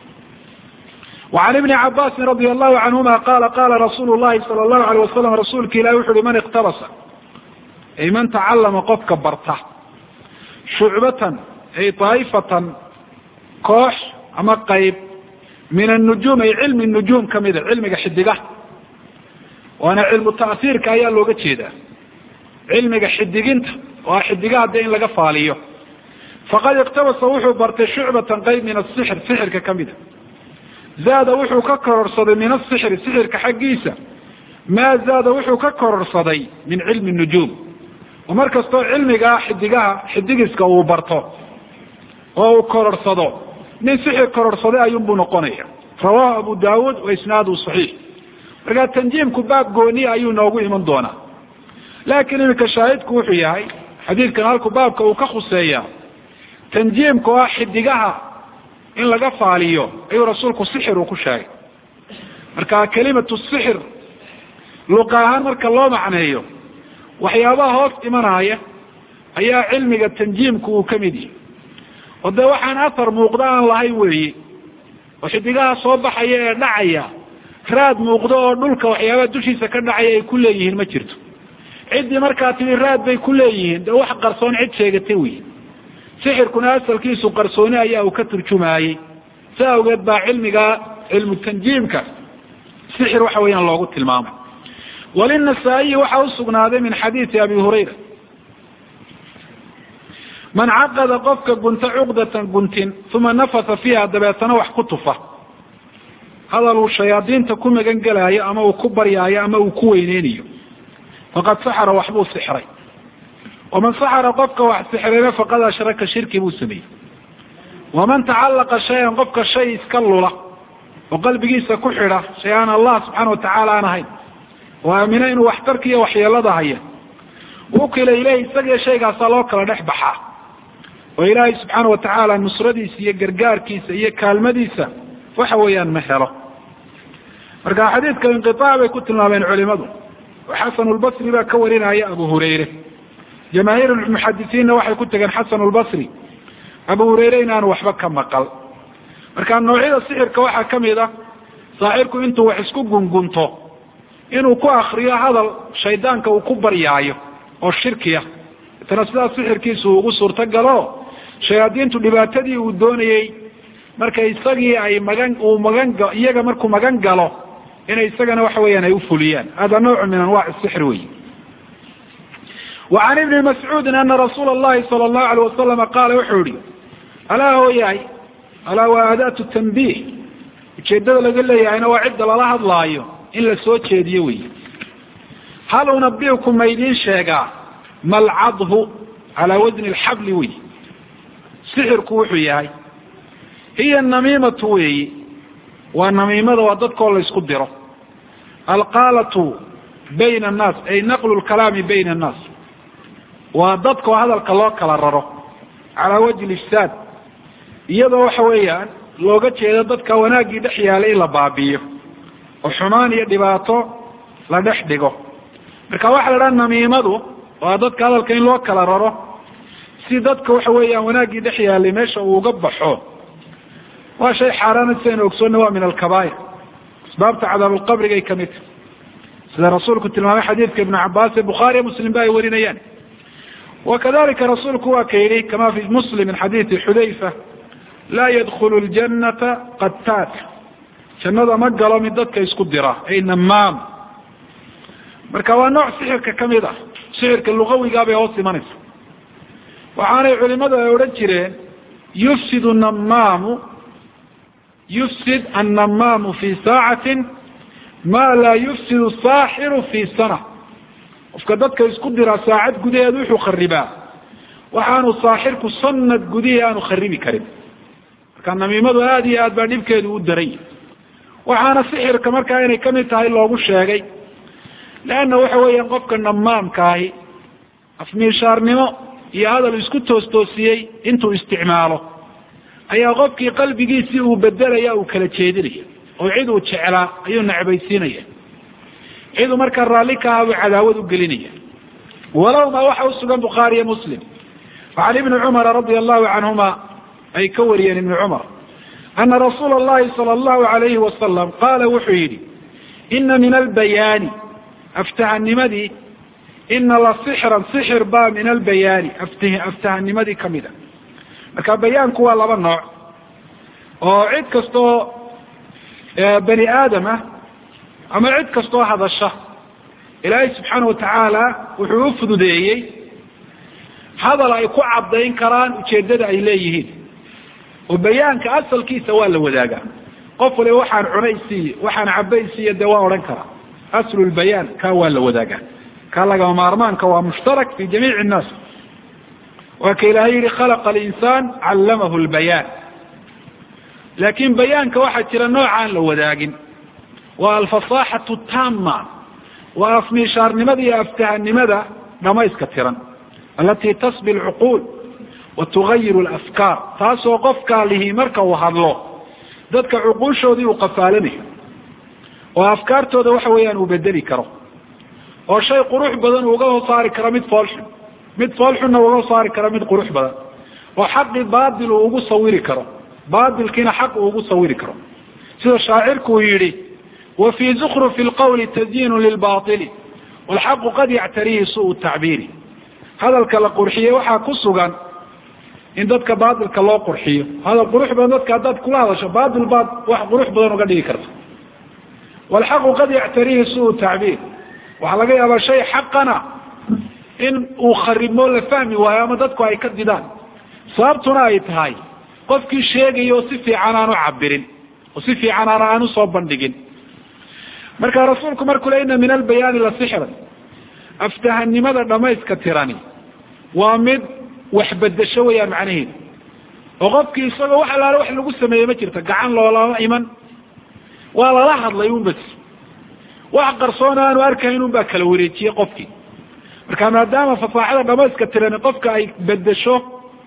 وعن ابن عباس رضي الله عنهما قال قال رسول الله صلى الله عليه وسلم رسولك إلهي وحده من اقتبس أي من تعلم قفك برته شعبة أي طائفة كوح أما قيب من النجوم أي علم النجوم كمذا علمك حدقه وأنا علم التأثير كأيا لوقت شيدا علمك حدقينت وحدقه دين لك فاليه فقد اقتبس وحده برته شعبة قيب من السحر سحر كمذا زاد وحو ككرر صدي من السحر السحر كحقيسة ما زاد وحو ككرر صدي من علم النجوم ومركز طول علمك حدقها حدقسك وبرطه وهو كرر صدو من سحر كرر صدي ينبو نقونية رواه أبو داود وإسناده صحيح رقات تنجيم كباب قوني أيو نوغوه من دونه لكن إنك شاهدك وحياي حديث كان هالكو بابك وكخصية تنجيم كوا حدقها in laga faaliyo ayuu rasuulku sixir uu ku sheegay marka kelimatu sixir luqa ahaan marka loo macneeyo waxyaabaha hoos imanaya ayaa cilmiga tanjiimku uu ka mid yahay oo dee waxaan athar muuqda aan lahayn weeye oo xidigaha soo baxaya ee dhacaya raad muuqda oo dhulka waxyaabaha dushiisa ka dhacaya ay ku leeyihiin ma jirto ciddii markaa tiri raad bay ku leeyihiin dee wax qarsoon cid sheegatay wey sixirkuna asalkiisu qarsooni ayaa uu ka turjumaayey saa awgeed baa cilmiga cilmu tanjiimka sixir waxa weeyaan loogu tilmaamay walinasaa'iyi waxaa usugnaaday min xadiidi abi hurayra man caqada qofka gunta cuqdatan guntin uma nafasa fiiha dabeetana wax ku tufa hadal uu shayaadiinta ku magan gelaayo ama uu ku baryaayo ama uu ku weyneynayo faqad saxara waxbuu sixray waman saxara qofka wax sixrayna faqad ashraka shirki buu sameeyey waman tacallaqa shayan qofka shay iska lula oo qalbigiisa ku xidha shay aan allah subxaana watacaala aan ahayn oo aamina inuu waxtarka iyo waxyeelada haya ukila ileyhi isagiyo shaygaasaa loo kala dhex baxaa oo ilaahay subxaana watacaala nusradiisa iyo gargaarkiisa iyo kaalmadiisa waxa weeyaan ma helo marka xadiidka inqiطaac bay ku tilmaameen culimadu oo xasan lbasri baa ka warinaya abu hurayre jamaahiir muxadisiinna waxay ku tegeen xasan lbasri abu hurayre inaanu waxba ka maqal marka noocyada sixirka waxaa kamid a saaxirku intuu wax isku gungunto inuu ku akriyo hadal shaydaanka uu ku baryaayo oo shirkiya tana sidaas sixirkiisu ugu suurta galo shayaadiintu dhibaatadii uu doonayey marka isagii ay magan uu magan iyaga markuu magan galo inay isagana waxa weeyaan ay u fuliyaan hada nooc min anwaac الsixr wey وعن ابن مسعود أن رسول الله صلى الله عليه وسلم قال وحوري ألا هو ياي ألا وأداة التنبيه ujeedada laga leeyahayna waa cidda lala hadlaayo in la soo jeediyo wey hal unabbiukum maydin sheegaa malcadhu calaa wasni alxabli wey sixirku wuxuu yahay hiya namiimatu weeyi waa namiimada waa dadkoo la isku diro alqaalatu bayna annaas ay naqlu lkalaami bayna annaas waa dadkoo hadalka loo kala raro calaa wajhi ifsaad iyadoo waxa weeyaan looga jeedo dadka wanaaggii dhex yaalay in la baabi'iyo oo xumaan iyo dhibaato la dhex dhigo marka waxa la dhaha namiimadu waa dadka hadalka in loo kala raro si dadka waxa weeyaan wanaaggii dhex yaalay meesha uu uga baxo waa shay xaaraana sidaynu ogsoonna waa min alkabaa'ir asbaabta cadaabulqabrigay kamid tahay sida rasuulku tilmaamay xadiidka ibnu cabaas ee bukhaariya muslim ba ay warinayaan wakadalika rasuulku waa ka yidhi kama fi muslim min xadiidi xudayfa laa yadkulu ljanata qataat jannada ma galo mid dadka isku dira ay namaam marka waa nooc sixirka kamid ah sixirka lugawigaa bay hoos imanaysa waxaanay culimadu ay odhan jireen yufsid namaamu yufsid annamaamu fi saacatin ma laa yufsid saaxiru fi sana qofka dadka isku diraa saacad gudaheed wuxuu kharibaa waxaanu saaxirku sanad gudihii aanu kharibi karin marka namiimadu aada iyo aad baa dhibkeedu u daray waxaana sixirka markaa inay kamid tahay loogu sheegay leanna waxa weeyaan qofka namaamkaahi afmiishaarnimo iyo hadal isku toostoosiyey intuu isticmaalo ayaa qofkii qalbigiisii uu bedelaya uu kala jeedinaya oo cid uu jeclaa ayuu necbaysiinaya cidu markaa raalli ka aha buu cadaawad u gelinaya walow ma waxa usugan bukhaariya muslim وعن ابن عمر رضي الله عنهما أي كوريان ابن عمر أن رسول الله صلى الله عليه وسلم قال وحيدي إن من البيان أفتح النمدي إن الله سحرا سحر با من البيان أفتح, أفتح النمدي كمدا لكن بيان كوا لبا نوع وعيد كستو بني آدم أما عيد كستو هذا الشهر إلهي سبحانه وتعالى وحروف ذديي hadal ay ku cadayn karaan ujeedada ay leeyihiin oo bayaanka asalkiisa waa la wadaaga qof wale waxaan cunaysi waxaan cabaysi de waa oran kara aslul bayan ka waa la wadaaga ka laga maarmaanka waa mushtarak fi jamiic الناس wa ka ilaahay khalaqa al-insan 'allamahu al-bayan laakin bayaanka waxa jira noocaan la wadaagin waa al-fasahatu tamma wa afmisharnimada iyo aftahanimada dhamayska tiran التي تصبي العقول وتغير الأفكار تاسو قفك له مركا وهضلو ذاتك عقول شودي وقفالني وأفكار تودا وحويان وبدلي كرو وشيء قروح بدن وقوه صار كراميد فالح مد فالحنا وقوه صار كراميد قروح بدن وحق باطل وقو صويري كرو باطل كنا حق وقو صويري كرو سيدا شاعرك ويري وفي زخرف القول تزيين للباطل والحق قد يعتريه سوء التعبير hadalka la qurxiyo waxa ku sugan in dadka baadilka loo qurxiyo hadal qurux badan dadka dad kula hadasho baadil baad wax qurux badan uga dhigi karto wal haqu qad ya'tarihi suu ta'bir waxa laga yaabaa shay xaqana in uu kharimo la fahmi waayo ama dadku ay ka didaan sababtuna ay tahay qofkii sheegayo si fiican aanu cabirin oo si fiican aanu soo bandhigin marka rasuulku markuu leeyahay min al bayan la sihra aftahanimada dhamayska tirani waa mid wax bedesho weeyaan macnaheedu oo qofkii isagoo wax alaale wax lagu sameeyey ma jirto gacan loolama iman waa lala hadlay un bas wax qarsoon aanu arkayn un baa kala wareejiyey qofkii marka maadaama fasaaxada dhamayska tirani qofka ay bedesho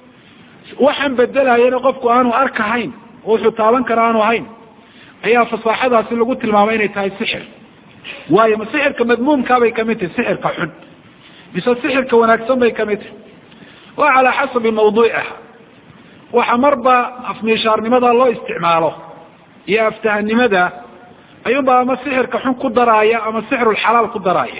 waxaan bedelayana qofku aanu arkahayn oo wuxuu taaban kara aanu ahayn ayaa fasaaxadaasi lagu tilmaamay inay tahay sixir waayo ma sixirka madmuumkaa bay kamid tahay sixirka xun mise sixirka wanaagsan bay kamid tahay waa calaa xasabi mawduuciha waxa marba afmiishaarnimada loo isticmaalo iyo aftahanimada ayuunbaa ama sixirka xun ku daraaya ama sixirulxalaal ku daraaya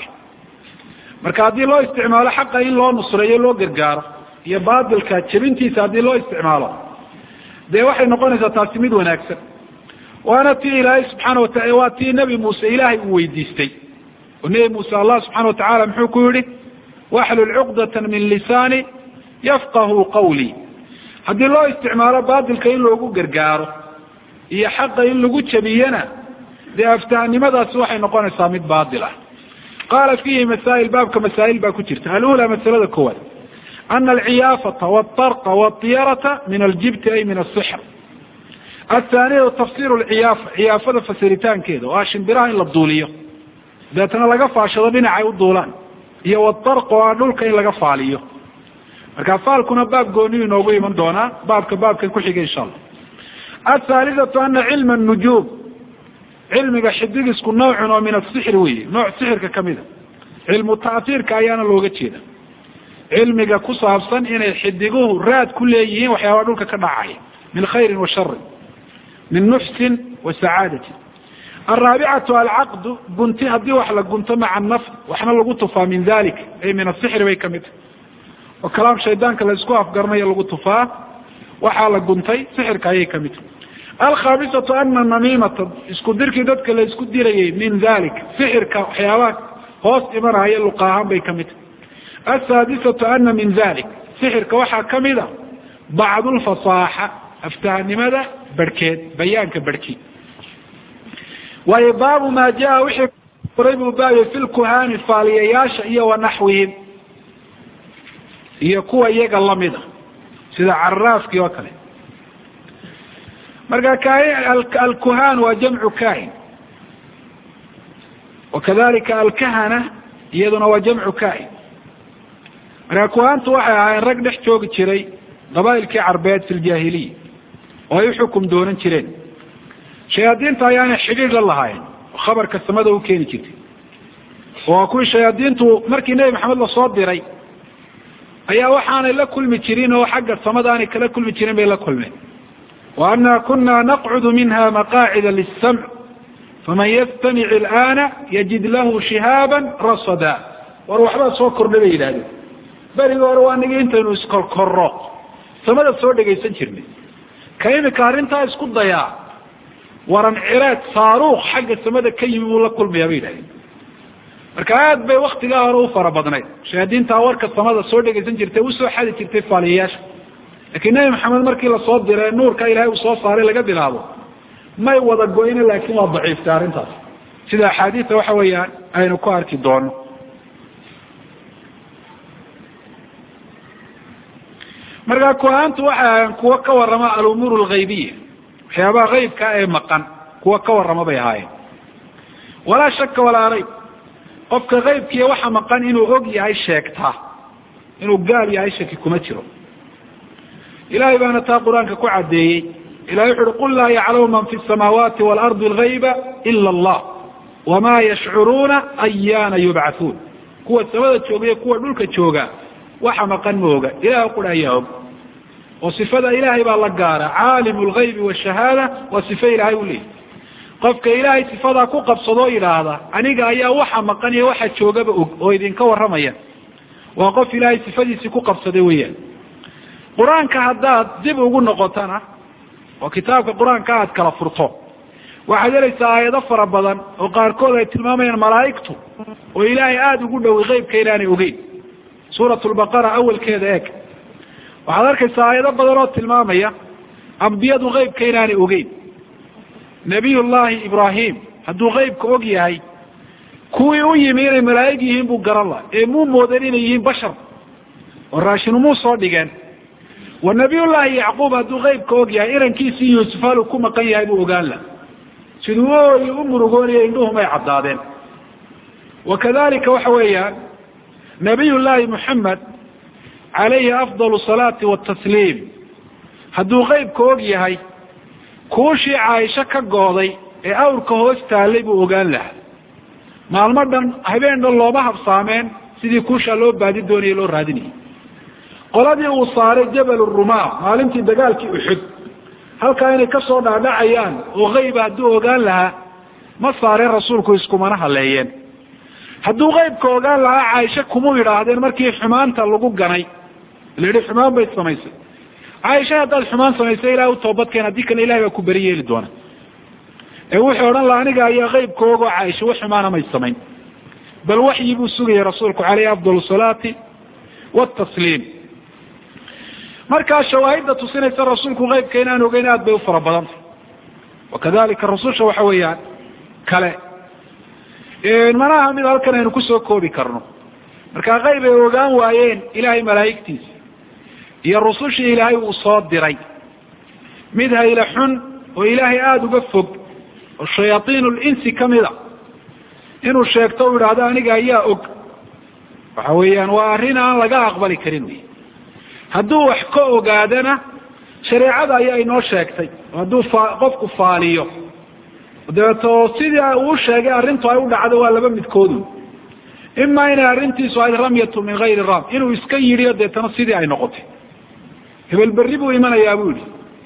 marka haddii loo isticmaalo xaqa in loo nusreeyo loo gargaaro iyo baatilka jebintiisa haddii loo isticmaalo dee waxay noqonaysaa taasi mid wanaagsan waana tii ilaahay subxaana wataala waa tii nebi muuse ilaahay uu weydiistay oo nebi muuse allah subxana watacaala muxuu ku yihi waxlul cuqdatan min lisaani yafqahu qawlii haddii loo isticmaalo baatilka in loogu gargaaro iyo xaqa in lagu jebiyana dee aftahanimadaasi waxay noqonaysaa mid baatil ah qaala fiihi masaa'il baabka masaa'il baa ku jirta alula masalada koowaad ana alciyaafata waltarqa waltiyarata min aljibti ay min asixr athaaniyatu tafsiru lciyaafa ciyaafada fasiritaankeeda oo ah shimbiraha in la duuliyo deetana laga faashado dhinacay u duulaan iyo watarq oo ah dhulka in laga faaliyo marka faalkuna baab gooniyu inoogu iman doonaa baabka baabkan ku xiga insha allah athaalithatu ana cilma nujuum cilmiga xidigisku nawcun oo min asixr weeye nooc sixirka kamida cilmu ta'hiirka ayaana looga jeeda cilmiga ku saabsan inay xidiguhu raad ku leeyihiin waxyaaba dhulka ka dhacaya min khayrin wa sharin min nuxsin wa sacaadatin alraabicatu alcaqdu gunti haddii wax la gunto maca naf waxna lagu tufaa min dalik ay min asixri bay kamid tahay oo kalaam shaydaanka la isku afgarnayo lagu tufaa waxaa la guntay sixirka ayay kamid tahay alkhaamisatu ana namiimata isku dirkii dadka la isku dirayay min dalik sixirka waxyaabaha hoos imanaya luqaahaan bay kamid tahay asaadisatu ana min dalik sixirka waxaa kamida bacdu lfasaaxa aftahanimada barhkeed bayaanka barhki waayo baabu maa jaa wixii koray buu baabiyey fi lkuhaani faaliyayaasha iyo wanaxwihim iyo kuwa iyaga lamida sida caraafkii oo kale marka alkuhaan waa jamcu kahin wakadalika alkahana iyaduna waa jamcu kahin marka kuhaantu waxay ahaayeen rag dhex joogi jiray qabaa'ilkii carbeed fi ljaahiliya oo ay uxukum doonan jireen shayaadiinta ayaanay xidhiir la lahaayeen oo khabarka samada u keeni jirtay oo kuwii shayaadiintu markii nebi maxamed lasoo diray ayaa waxaanay la kulmi jirin oo xagga samada aanay kala kulmi jirin bay la kulmeen wa anna kuna naqcudu minha maqaacida liلsamc faman yastamic ilaana yajid lahu shihaaban rasada war waxbaa soo kordha bay yidhahdeen berigi hore waa nigi intaynu iskorkorro samada soo dhegaysan jirnay ka imika arrintaa isku dayaa waran ciraad saaruuq xagga samada ka yimi buu la kulmayaa bay yidhahdeen marka aad bay waktigaa hore u fara badnayd shayaadiintaa warka samada soo dhegaysan jirtay usoo xadi jirtay faaliyayaasha laakiin nebi maxamed markii lasoo diray nuurka ilaahay uu soo saaray laga bilaabo may wada go-ine laakiin waa daciiftay arrintaas sida axaadiista waxa weeyaan aynu ku arki doono marka kuhaantu waxay ahaayeen kuwo ka warrama alumuur alghaybiya waxyaabaha haybka ee maqan kuwo ka warrama bay ahaayeen walaa shaka walaa rayb qofka haybkiiya waxa maqan inuu og yahay sheegtaa inuu gaal yahay shaki kuma jiro ilahay baana taa qur-aanka ku caddeeyey ilahay wuxu uhi qul laa yaclamu man fi samaawaati waalardi alghayba ila allah wama yashcuruuna ayaana yubcathuun kuwa samada jooga iyo kuwa dhulka jooga waxa maqan ma oga ilaah qura ayaa og oo sifada ilaahay baa la gaara caalimu lghaybi washahaada waa sife ilahay u leeyahy qofka ilaahay sifadaa ku qabsadoo yidhaahda aniga ayaa waxa maqan iyo waxa joogaba og oo idinka warramaya waa qof ilaahay sifadiisii ku qabsaday weeyaan qur-aanka haddaad dib ugu noqotana oo kitaabka qur-aanka aad kala furto waxaad helaysaa aayado fara badan oo qaarkood ay tilmaamayaan malaa'igtu oo ilaahay aada ugu dhoway haybka inaanay ogeyn suurat lbaqara awalkeeda eeg waxaad arkaysaa aayado badan oo tilmaamaya ambiyadu haybka inaanay ogeyn nabiy llahi ibrahim hadduu haybka og yahay kuwii u yimi inay malaa'ig yihiin buu garan laha ee muu moodan inay yihiin bashar oo raashin umuu soo dhigeen ونبي الله يعقوب هدو غيب كوغيا إيران كيسي يوسف هالو كما قن يهيبو أغالا سدوه يأمر قولي إنهم يعضادين. وكذلك وحويا نبي الله محمد عليه أفضل الصلاة والتسليم هدو غيب كوغيا هاي كوشي عايشة كقوضي أور كهوستا ليبو أغالا مع المردن هبين الله بحب صامين سيدي كوشا لو بادي دوني لو رادني qoladii uu saaray jabal rumaa maalintii dagaalkii uxud halka inay ka soo dhaadhacayaan oo qayb haduu ogaan lahaa ma saareen rasuulku iskumana haleeyeen haduu qaybka ogaan lahaa Aisha kuma yiraahdeen markii xumaanta lagu ganay leeyahay xumaan bay samaysay Aisha hadal xumaan samaysay ilaa uu toobad keen hadii kan Ilaahay ku bari yeeli doona ee wuxuu oran lahaa aniga ayaa qaybkooga Aisha wax xumaan ma samayn bal waxyi buu sugay rasuulku kaleey afdal salaati wa tasliim marka shawaahida tusinaysa rasuulku qaybka inaan ogeyn aad bay u fara badan wakadalika rasuulsha waxa weeyaan kale ee manaha mid halkan aynu ku soo koobi karno marka qayb ay ogaan waayeen Ilaahay malaa'iktiisa iyo rasuulsha Ilaahay uu soo diray mid hayla xun oo Ilaahay aad uga fog oo shayaatiinul insi kamida inuu sheegto uu yiraahdo aniga ayaa og waxa weeyaan waa arrin aan laga aqbali karin hadduu wax ka ogaadana shariicada ayaa inoo sheegtay hadduu qofku faaliyo dabeeto sidii uu sheegay arrintu ay u dhacdo waa laba midkoodu ima in arrintiisu ay ramyatu min ghayri ram inuu iska yiriyo deetana sidii ay noqotay hebel berri buu imanayaa buu yidhi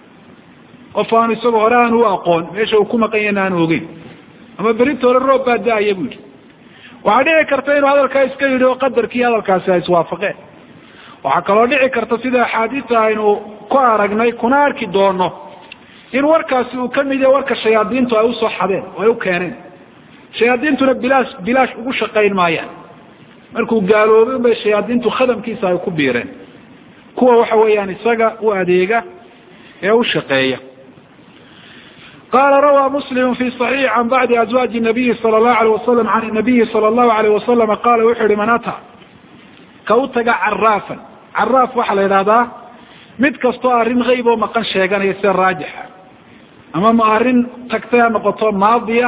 qof aan isagoo hore aan u aqoon meesha uu ku maqan yahay aan ogeyn ama berritooda roob baa daaya buu yidhi waxaa dhici karta inuu hadalkaa iska yidhi oo qadarkii hadalkaasi ay iswaafaqeen waxa kaloo dhici karta sida xadiis aynu ku aragnay kuna arki doono in warkaasi uu kamid yahay warka shayaadiintu ay u soo xadeen oo ay u keeneen shayaadiintuna bilaash bilaash ugu shaqeyn maayaan markuu gaaloobay bay shayaadiintu khadamkiisa ay ku biireen kuwa waxa weeyaan isaga u adeega ee u shaqeeya قال روى مسلم في صحيح عن بعض أزواج النبي صلى الله عليه وسلم عن النبي صلى الله عليه وسلم قال وحر مناتها كوتجا عرافا عراف وحلا هذا mid kasto arin qayb oo maqan sheeganaya si raajix ama ma arin tagtay noqoto maadiya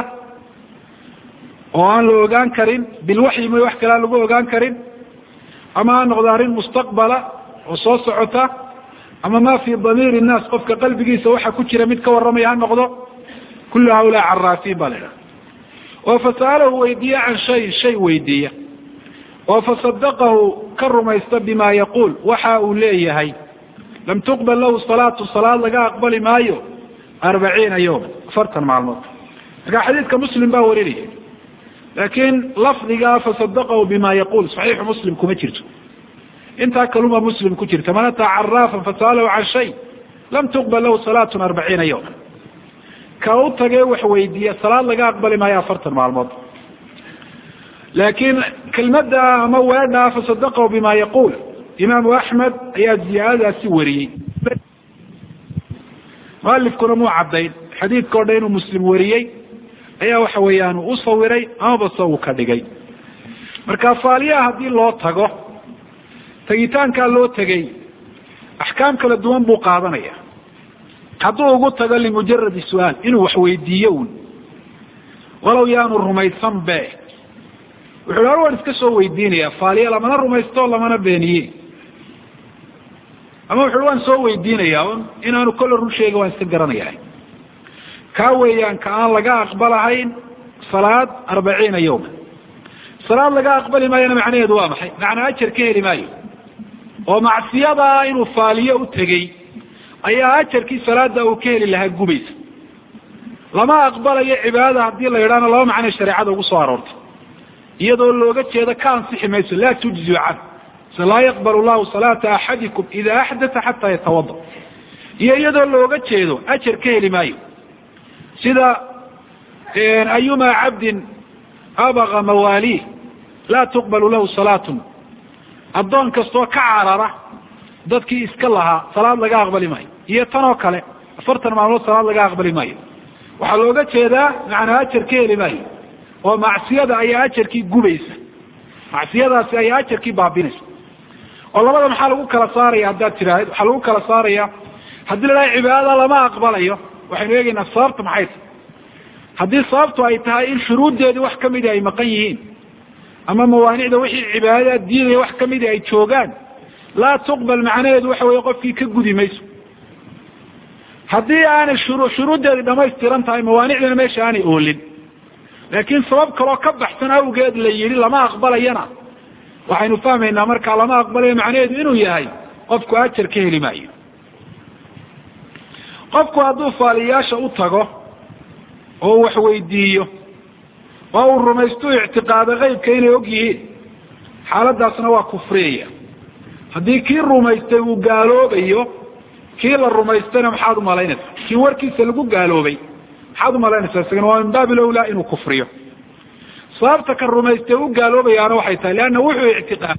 oo aan loo ogaan karin bil wahyi ma wax kala lagu ogaan karin ama noqdo arin mustaqbala oo soo socota ama ma fi damiir الناس qofka qalbigiisa waxa ku jira mid ka waramaya noqdo kullu hawla arrafin balada oo fasalahu waydiya an shay shay waydiya oo fasaddaqahu karumaysta bima yaqul waxa uu leeyahay لم تقبل له صلاة صلاة لقى أقبل مايو أربعين يوم فرطا مع الموت لقى حديث كمسلم باوري لي لكن لفظ قال فصدقه بما يقول صحيح مسلم كمترت انت كلمة مسلم كترت من أتى عرافا فسأله عن شيء لم تقبل له صلاة أربعين يوم كاوتا جيوح ويدية صلاة لقى أقبل مايو فرطا مع الموت لكن كلمة موادنا فصدقه بما يقول إمام أحمد أياد زيادة سوري مؤلف كنا مو عبدين حديث كردين ومسلم وريي أيا وحويان وصوري أما بصو كدقي مركا فاليا هدي الله تغو تغيتان كان لو تغي أحكام كلا دوان بو قادنيا حدو قلت تغل لمجرد السؤال إنه وحويديون ولو يانو الرميسان باي وحلالوان اسكسو ويدينيا فاليا لما نرميستو لما نبينيه ama wuxuu waan soo weydiinayaa inaanu kol run sheego waan iska garanayaa ka weeyaan ka aan laga aqbalahayn salaad أربعين يوم salaad laga aqbali maayana macnaheedu waa maxay macna ajar ka heli maayo oo macsiyada inuu faaliyo u tagay ayaa ajarkii salaada uu ka heli lahaa gubaysa lama aqbalayo cibaadada hadii la yiraahdo laba macna shariicada ugu soo aroortay iyadoo looga jeedo ka ansixi mayso la tujzu an لا يقبل الله صلاة أحدكم إذا أحدث حتى يتوضأ يدو لوغا جيدو أجر كهلي مايو سيدا أيما عبد أبغى مواليه لا تقبل له صلاة الضون كستوى كعرارة ضدكي إسكالها صلاة لغا أقبل مايو يتنوك له فرطنا معلوم صلاة لغا أقبل مايو وحلوغا جيدا معنى أجر كهلي مايو ومعصيادة أي أجر كي قبيس معصيادة أي أجر كي بابينس oo labada maxaa lagu kala saaraya haddaad tiraahid waxaa lagu kala saaraya haddii la dhahay cibaadada lama aqbalayo waxaynu eegaynaa sababta maxay tahay haddii sababtu ay tahay in shuruuddeedii wax kamida ay maqan yihiin ama mawaanicda wixii cibaadada diidaya wax kamida ay joogaan laa tuqbal macnaheedu waxa weeye qofkii ka gudi mayso haddii aanay shuru shuruuddeedii dhamaystiran tahay mawaanicdana meesha aanay oolin laakiin sabab kaloo ka baxsan awgeed la yidhi lama aqbalayana waxaynu fahmaynaa markaa lama aqbalayo macnaheedu inuu yahay qofku ajar ka heli maayo qofku hadduu faaliyaasha u tago oo wax weydiiyo oo uu rumaysto ictiqaado qeybka inay og yihiin xaaladaasna waa kufriyaya haddii kii rumaystay uu gaaloobayo kii la rumaystayna maxaad umalaynaysaa kii warkiisa lagu gaaloobay maxaad umalaynaysaa isagana waa min baabil awlaa inuu kufriyo sababta ka rumaystay u gaaloobayaana waxay tahay leanna wuxuu ictiqaad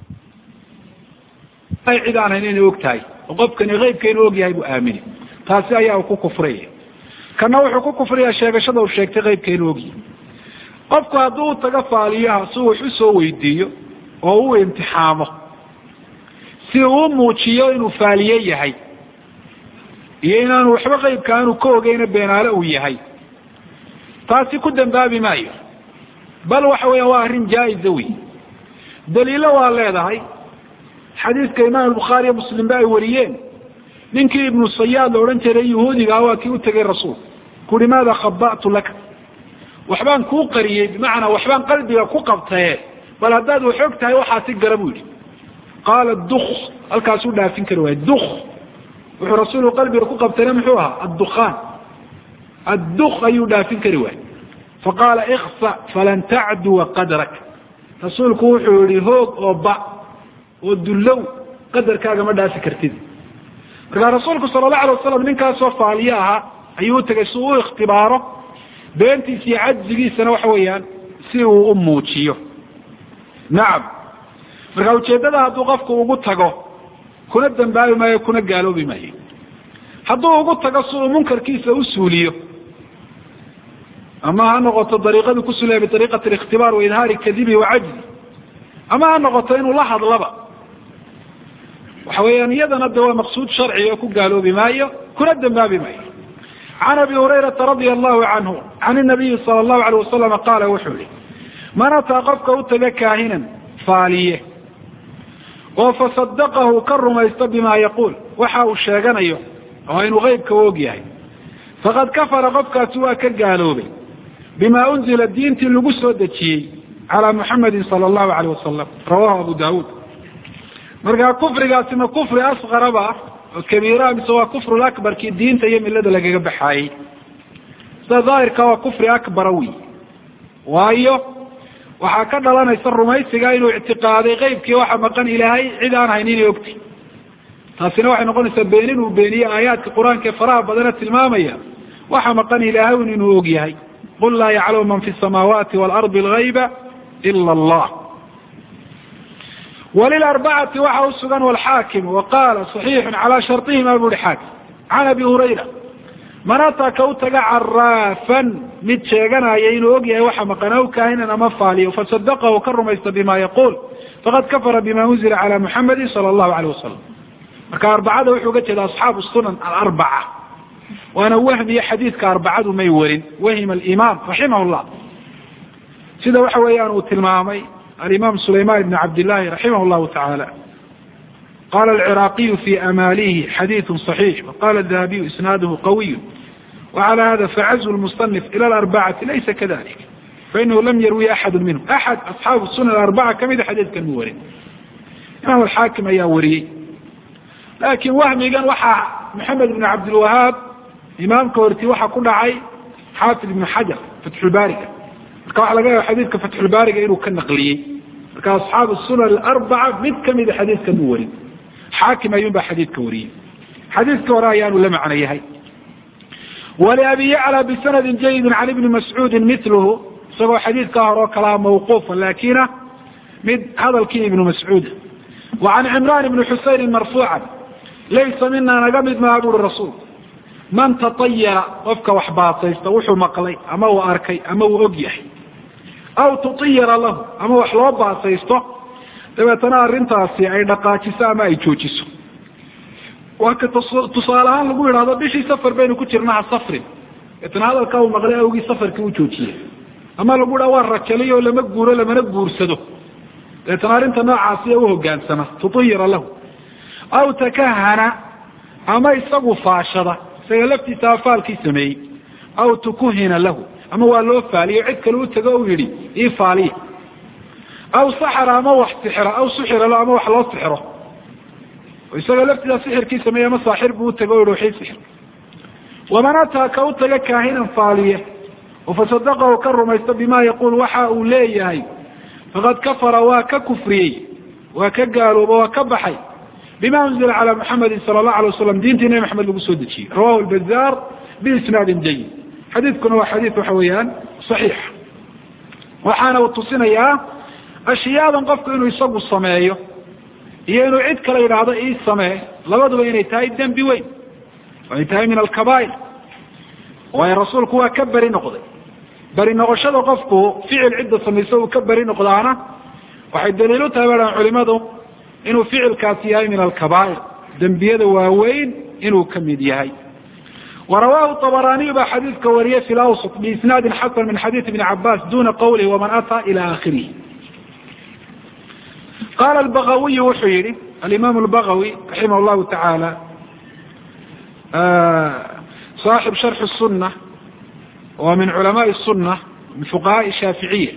cid aan hayn inay og tahay oo qofkani qeybka inuu og yahay buu aamini taasi ayaa ku kufriyaya kana wuxuu ku kufriyaa sheegashada uu sheegtay qeybka inuu og yahay qofku hadduu taga faaliyaha si wax u soo weydiiyo oo uu imtixaamo si uu muujiyo inuu faaliye yahay iyo inaanu waxba qeybka aanu ka ogeyna beenaale uu yahay taasi ku dambaabi maayo bal waxa weya waa arrin jaa-iza wey daliilo waa leedahay xadiidka imaam albukhaariyo muslimba ay wariyeen ninkii ibnu sayaad la odhan jiray yahuudiga waa kii u tegay rasuul kuhi maada khaba'tu laka waxbaan kuu qariyey bimacnaa waxbaan qalbiga ku qabtaye bal haddaad wax og tahay waxaasi gara buu yidhi qaala duk halkaasuu dhaafin kari waaya duk wuxuu rasuulku qalbiga ku qabtayna muxuu ahaa addukhaan adduk ayuu dhaafin kari waayey faqaala iksa falan tacduwa qadrak rasuulku wuxuu yihi hoog oo ba oo dullow qadarkaaga ma dhaafi kartid markaa rasuulku sala allahu alay wasalam ninkaasoo faaliye ahaa ayuu utagay si uu u ikhtibaaro beentiisa iyo cajzigiisana waxa weeyaan si uu u muujiyo nacam marka ujeeddada hadduu qofku ugu tago kuna dambaabi maayo kuna gaaloobi maayo hadduu ugu tago si uu munkarkiisa u suuliyo ama ha noqoto dariiqadii ku suleya biariiqati alikhtibaar wa idhaari kadibi wa cajzi ama ha noqoto inuu la hadlaba waxa weeyaan iyadana de waa maqsuud sharci oo ku gaaloobi maayo kuna dambaabi maayo can abi hurayrata radia allahu canhu can inabiyi sala allahu alayh wasalama qaala wuxuu yihi man ataa qofka u taga kaahinan faaliye oo fasadaqahu ka rumaysta bima yaquul waxa uu sheeganayo oo inuu qeybka u og yahay faqad kafara qofkaasi waa ka gaaloobay bima unzila diintii lagu soo dejiyey calaa muxamedin sala allahu alayh wasalam rawahu abu daawuud markaa kufrigaasi ma kufri asqaraba ah oo kabiira mise waa kufru akbarkii diinta iyo milada lagaga baxaayey sida daahirka waa kufri akbara wey waayo waxaa ka dhalanaysa rumaysiga inuu ictiqaaday qeybkii waxa maqan ilaahay cid aan hayn inay ogtay taasina waxay noqonaysaa beenin uu beeniye aayaadka qur-aanka ee faraha badana tilmaamaya waxa maqan ilaahay un inuu og yahay qul laa yaclamu man fi samaawaati waalardi algayba ila allah walilarbacati waxa usugan walxaakim waqaala صaxiixu calaa sharطihima buri xaakim can abi hurayra man ataa ka u taga caraafan mid sheeganaya inuu og yahay waxa maqan aw kaahinan ama faaliyo fasadaqahu ka rumaysta bima yaquul faqad kafara bima unzila calaa muxamedin sala allahu alayh wasalam marka arbacada wuxuu uga jeeda asxaabu sunan alarbaca waana wahmiye xadiidka arbacadu may warin wahima alimaam raximah llah sida waxa weeyaan uu tilmaamay الإمام سليمان بن عبد الله رحمه الله تعالى قال العراقي في أماليه حديث صحيح وقال الذهبي إسناده قوي وعلى هذا فعزو المصنف إلى الأربعة ليس كذلك فإنه لم يروي أحد منهم أحد أصحاب السنة الأربعة كم إذا حديث كان مورد إمام الحاكم أيا وري لكن وهمي قال وحى محمد بن عبد الوهاب إمام كورتي وحى كل عي حافظ بن حجر فتح الباركة marka waxa laga yaaba xadiidka fatxulbaariga inuu ka naqliyey marka asxaabu sunan alarbaca mid kamida xadiidkan uu warin xaakim ayuun baa xadiidka wariyey xadiidka hore ayaanu la macno yahay waliabi yacla bisanadin jayidin can ibni mascuudin miluhu isagoo xadiidkaa hore oo kalaa mawquufa laakina mid hadalkii ibnu mascuuda wa can cimraan ibni xusaynin marfuucan laysa mina naga mid maa buri rasuul man tatayara qofka wax baasaysta wuxuu maqlay ama uu arkay ama uu og yahay aw tutiyara lahu ama wax loo baasaysto dabeetana arrintaasi ay dhaqaajiso ama ay joojiso. waa ka tusaale ahaan lagu yidhahdo bishii safar baynu ku jirnaa safrin, etna hadalkaa uu maqlay awgii safarkii u joojiyey, ama lagu yidhaha waa rajaliyo lama guuro lamana guursado, deetana arrinta noocaasi u hogaansama tutuyira lahu, aw takahana ama isagu faashada isaga laftiisa afaalkii sameeyey, aw tukuhina lahu ama waa loo faaliyo cid kale u tago u yidhi ii faaliya, aw saxara ama wax sixira, aw suxira lahu ama wax loo sixiro, isaga laftiisa sixirkii sameeyey ama saaxir buu utago u yihi wixii sixir. waman ataa ka u taga kaahinan faaliye oo fasadaqahu ka rumaysta bima yaquul waxa uu leeyahay, faqad kafara waa ka kufriyey, waa ka gaalooba, waa ka baxay bima unzila calaa muxamedin sala allahu alay wasalam, diintii nabi maxamed lagu soo dejiyey. rawahu lbazaar biisnaadin jayid. xadiidkuna waa xadiid waxa weeyaan saxiix, waxaana uu tusinayaa ashiyaadan qofku inuu isagu sameeyo iyo inuu cid kale yidhaahdo ii samee, labaduba inay tahay dembi weyn, ay tahay min alkabaa'ir. waayo rasuulku waa ka beri noqday. beri noqoshada qofku ficil cidda samayso uu ka beri noqdaana waxay daliil u tahay baaan culimadu inuu ficilkaasi yahay min alkabaa'ir, dembiyada waaweyn inuu ka mid yahay. ورواه الطبراني بحديث كوريه في الأوسط بإسناد حسن من حديث ابن عباس دون قوله ومن أتى إلى آخره. قال البغوي وحيري الإمام البغوي رحمه الله تعالى صاحب شرح السنة ومن علماء السنة من فقهاء الشافعية.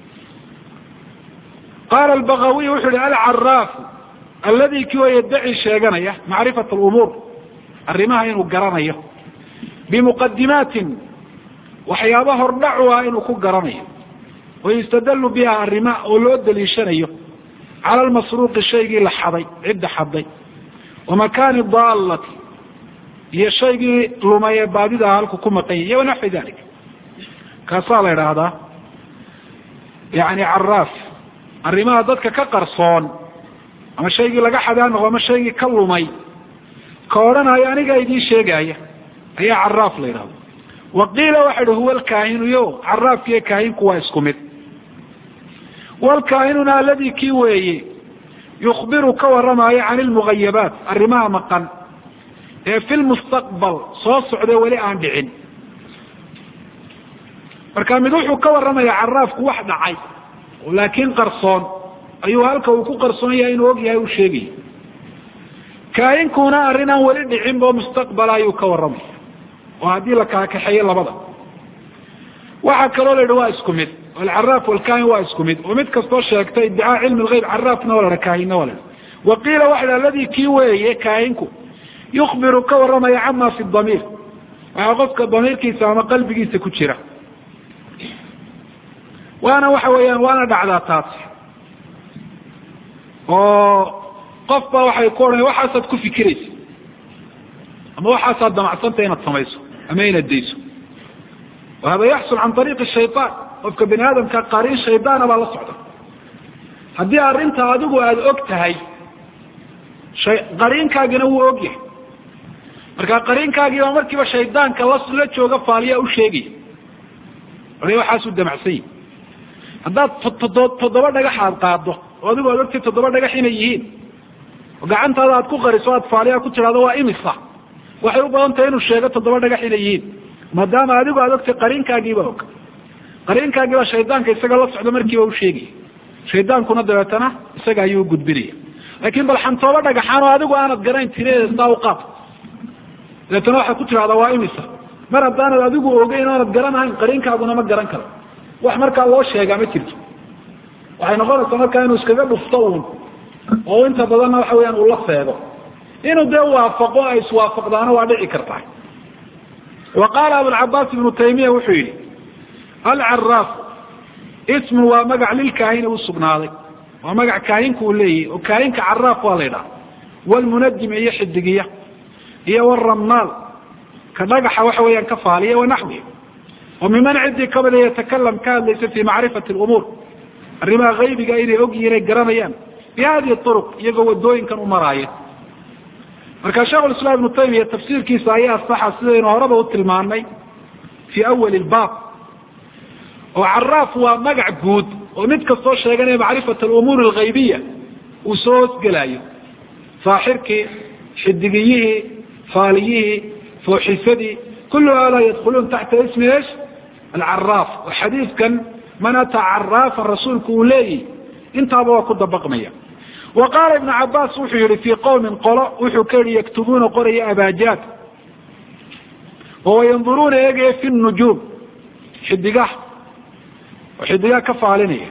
قال البغوي وحيري العراف الذي كو يدعي الشيغانية معرفة الأمور الرماها إنه قرانيه بمقدمات وحيابه الرعوة إنه كو قرانيه ويستدل بها الرماء ولود ليشانيه على المسروق الشيء لحظي عدة حظي ومكان الضالة هي الشيء لما يباددها لكم كمقية ونحو ذلك. كصالة هذا يعني عراف الرماء ضدك كقرصون أما الشيء لقى حدان وما الشيء كلمي كورنا يعني قايدين شيء قاية هي عراف ليراه. وقيل واحد هو الكاهن يو عراف كي كاهن كوايس كمت. والكاهننا الذي كيوي يخبر كورماي عن المغيبات الرماء مقن في المستقبل صوص عدو ولي عن دعين marka mid wuxuu ka waramaya caraafku wax dhacay laakiin qarsoon ayuu halka uu ku qarsoon yahay inuu og yahay uu sheegay kaayinkuna arinan wali dhicin bo mustaqbal ayuu ka waramay oo hadii la ka kaxeeyo labada waxa kale oo leeyahay isku mid العراف والكاهن واسكو ميد وميد كاستو شيغتay ادعاء علم الغيب عرافنا ولا كاهن ولا وقيل واحد الذي كيويه كاهنكو يخبر كورما يعما في الضمير وقفك الضمير كيسا ما قلبيسا كجيره وانا waxa weeyaan waana dhacdaa taas oo qofba waxay koornay waxaasad ku fikirayso ama waxaasad damacsantay inaad samayso ama inaad deyso وهذا يحصل عن طريق الشيطان qofka bini aadamka qarin shaytaan baa la socda hadii arinta adigu aad ogtahay shay qarinkaagina uu ogyahay marka qarinkaagii waa markiiba shaydaanka la jooga faaliya u sheegay wali waxa soo damacsay hadaa toddoba dhagax aad qaado oo adigu aad ogtahay toddoba dhagax inay yihiin oo gacantaada aad ku qariso aad faaliya ku tiraado waa imisa waxay u baahan tahay inuu sheego toddoba dhagax inay yihiin maadaama adigu aad ogtahay qarinkaagii baa og qarinkaagii baa shaydaanka isaga la socda markiiba u sheegay shaydaankuna dabeetana isaga ayuu gudbinaya laakiin bal xantooba dhagaxaan oo adigu aanad garayn tireeda saa u qaad dabeetana waxaad ku tiraahdaa waa imisa mar haddaanad adigu ogeyn aanad garanahayn qarinkaaguna ma garan karo wax markaa loo sheegaa ma jirto waxay noqonaysaa markaa inuu iskaga dhufto uun oo inta badanna waxa weeyaan uu la feego inuu dee waafaqo ay iswaafaqdaana waa dhici kartaa وقال أبو العباس بن تيمية وحيد العراف اسم ومقع للكاهن والسبناضي ومقع كاهن كوليه وكاهن كعراف واليدا والمنجم هي حدقية هي والرمال كنقح وحويا كفالية ونحوه وممن عندي قبل يتكلم كان ليس في معرفة الأمور الرمى غيبي قايلي أقي إليك قراميان بهذه الطرق يقوى الدوين كانوا مرايا marka sheekh al-islam ibn taymiyyah tafsiirkiisa ayaa saxa sida inuu horaba u tilmaamay fi awwal al-bab oo arraf waa magac guud oo mid ka soo sheeganay macrifada al-umur al-ghaybiyya وصوت قلايو ساحرك حدقيه فاليه فوحسدي كل هذا يدخلون تحت اسم ايش؟ العراف. وحديث كان من أتى عراف الرسول كولي انت أبوه كنت بقمية. وقال ابن عباس وحي في قوم قراء وحي كان يكتبون قرية أباجات وهو ينظرون يجي في النجوم حدقاه وحدقاه كفالنية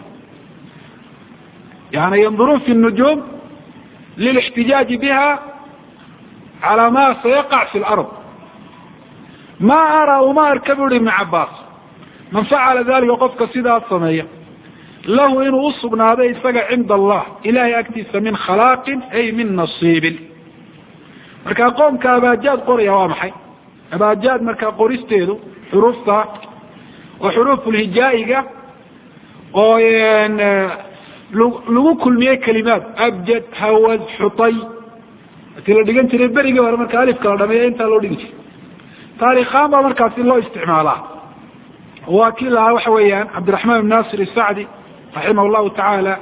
يعني ينظرون في النجوم للاحتجاج بها على ما سيقع في الأرض. ما أرى وما أركبه ابن عباس من فعل ذلك وقفك سيدة الصمية له إنه أصبنا هذا يتفقع عند الله إلهي أكتس من خلاق أي من نصيب. مركا قوم كأباجاد قرية وامحي أباجاد مركا قريستيدو حروفها وحروف الهجائية وين لغو كل مئة كلمات أبجد هوز حطي تلا دقنت نبري قوار مركا ألف كالرمية انت لو دقنت تاريخان مركا سي الله استعمالها وكيلها وحويان عبد الرحمن بن ناصر السعدي رحمه الله تعالى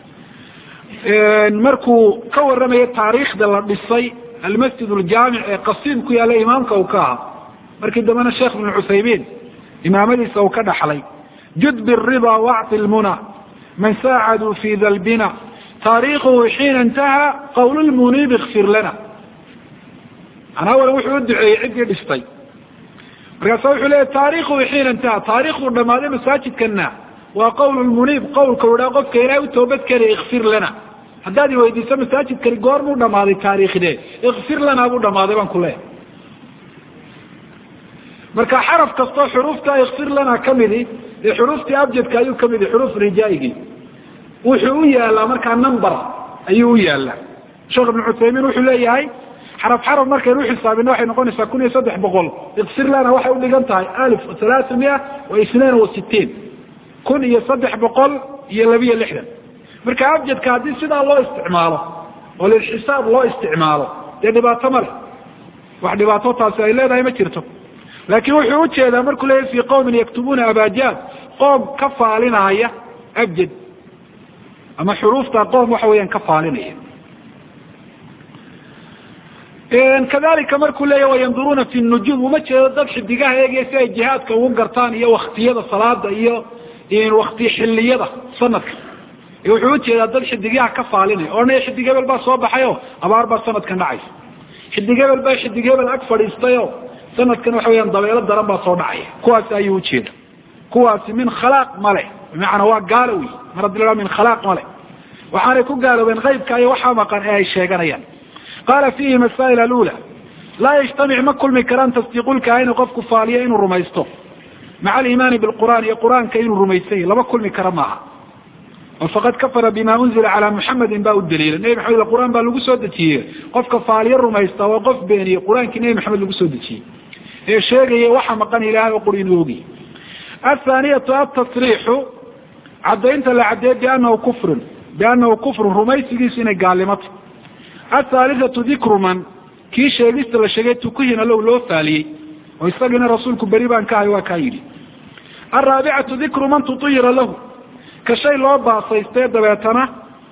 مركو كور رمي التاريخ ده بالصي المسجد الجامع قصيم كيا لإمامك وكاها مركو دمنا الشيخ بن العثيمين إمام ليس وكذا حلي جد بالرضا واعطي المنى من ساعدوا في ذا البناء تاريخه حين انتهى قول المنيب اغفر لنا. أنا أول وحي أدعي عدي بستي رسول الله تاريخه حين انتهى تاريخه لما ذا مساجد كنا وقول المنيب قول كودا قف كينا وتوبت كري اغفر لنا هذا ويدي سم مساجد كري قرمو لما ذا تاريخ ده اغفر لنا أبو لما ذا كله مركا حرف كستا حروفتا يغفر لنا كمدي حروفتي أبجد كايو كمدي حروف رجائي وحوية لا مركا نمبر أيوية لا شغل ابن عثيمين وحو لي هاي حرف حرف مركا يروح الصابين واحد نقول ساكون يصدح بقول يغفر لنا واحد يقول لي قمتها ألف وثلاثمائة واثنين وستين كن يصدح بقول يلبي اللحدة مركا أبجد كادي سيدا الله استعماله وللحساب الله استعماله يعني باتمر واحد باتوتا سائلين هاي ما كرته لكن وحو هذا مركو ليه في قوم يكتبون أباجات قوم كفالنا هي أبجد أما حروف قوم وحويا كفالنا هي إن كذلك مركو ليه وينظرون في النجوم ومتى ضبح الدقاء يجي ساي الجهاد كونقرطان إيا واختي هذا الصلاة إيا إن واختي حلي هذا صنك وحو هذا ضبح الدقاء كفالنا أورنا يش الدقاء بالباس صباح يو أبا أربع سنة كان عايز الدقاء بالباس الدقاء بالأكثر يستيو سنة كانوا حويان ضبيلة دربا صنعي كواس أيو تشير كواس من خلاق ملئ بمعنى هو قالوي مرد الله من خلاق ملئ وحاركو قالوا بين غيب كاي وحامقا أي الشيء قال قال فيه مسائل الأولى لا يجتمع ما كل مكران تصديقون كاين وقف كفاليين الرميستو مع الإيمان بالقرآن يا قرآن كاين الرميسي لما كل مكران معها وفقد كفر بما أنزل على محمد باء الدليل النبي محمد القرآن باء لقو سودتيه قف كفاليين الرميستو وقف بيني قرآن كنبي محمد لقو سودتيه الشيء وحمقا إلهي وقرينوغي. الثانية التصريح عدينت لعديد بأنه كفر بأنه كفر رميسي سنة قالمت. الثالثة ذكر من كي شيء لست لشيء كهنا له له ثالي ويستغنى رسولك بريبا كاي وكايري. الرابعة ذكر من تطير له كشيء لو باصيستي دبيتنا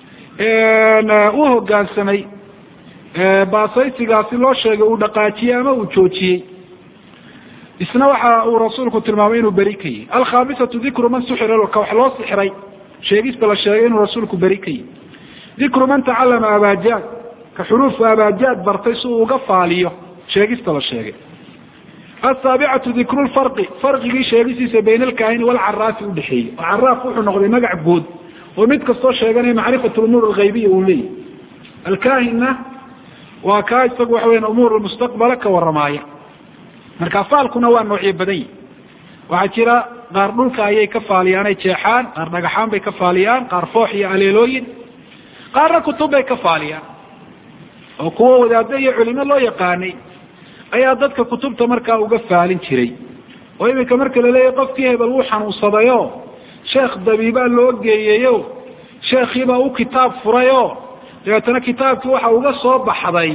وهو قال سمي باصيستي قاسي لو شيء ودقاتي أما وشوتي isna waxa uu rasuulku tilmaamay inuu barikay al-khamisatu dhikru man suhira wa kawxlo sihray sheegista la sheegay inuu rasuulku barikay dhikru man ta'allama abajad ka huruf abajad bartay suu uga faaliyo sheegista la sheegay as-sabi'atu dhikru al-farq farqiga sheegisiisa bayna al-kaahin wal 'arraf u dhaxeeyay 'arraf wuxuu noqday magac guud oo mid kasto sheeganay macrifatu al-umur al-ghaybiyya uu leeyahay al-kaahinna wa ka isagu waxa weyn umur al-mustaqbal ka waramaaya marka faalkuna waa nooc badan waxa jira qaar dhulka ayay ka faaliyaan ay jeexaan qaar dhagaxaan bay ka faaliyaan qaar foox iyo aleelooyin qaar kutub bay ka faaliyaan oo kuwa wadaadada iyo culimo loo yaqaanay ayaa dadka kutubta markaa uga faalin jiray oo iminka marka la leeyahay qofkii hebel uu xanuunsadayo sheekh dabiiba loo geeyayo sheekhiba uu kitaab furayo deetana kitaabkii waxa uga soo baxday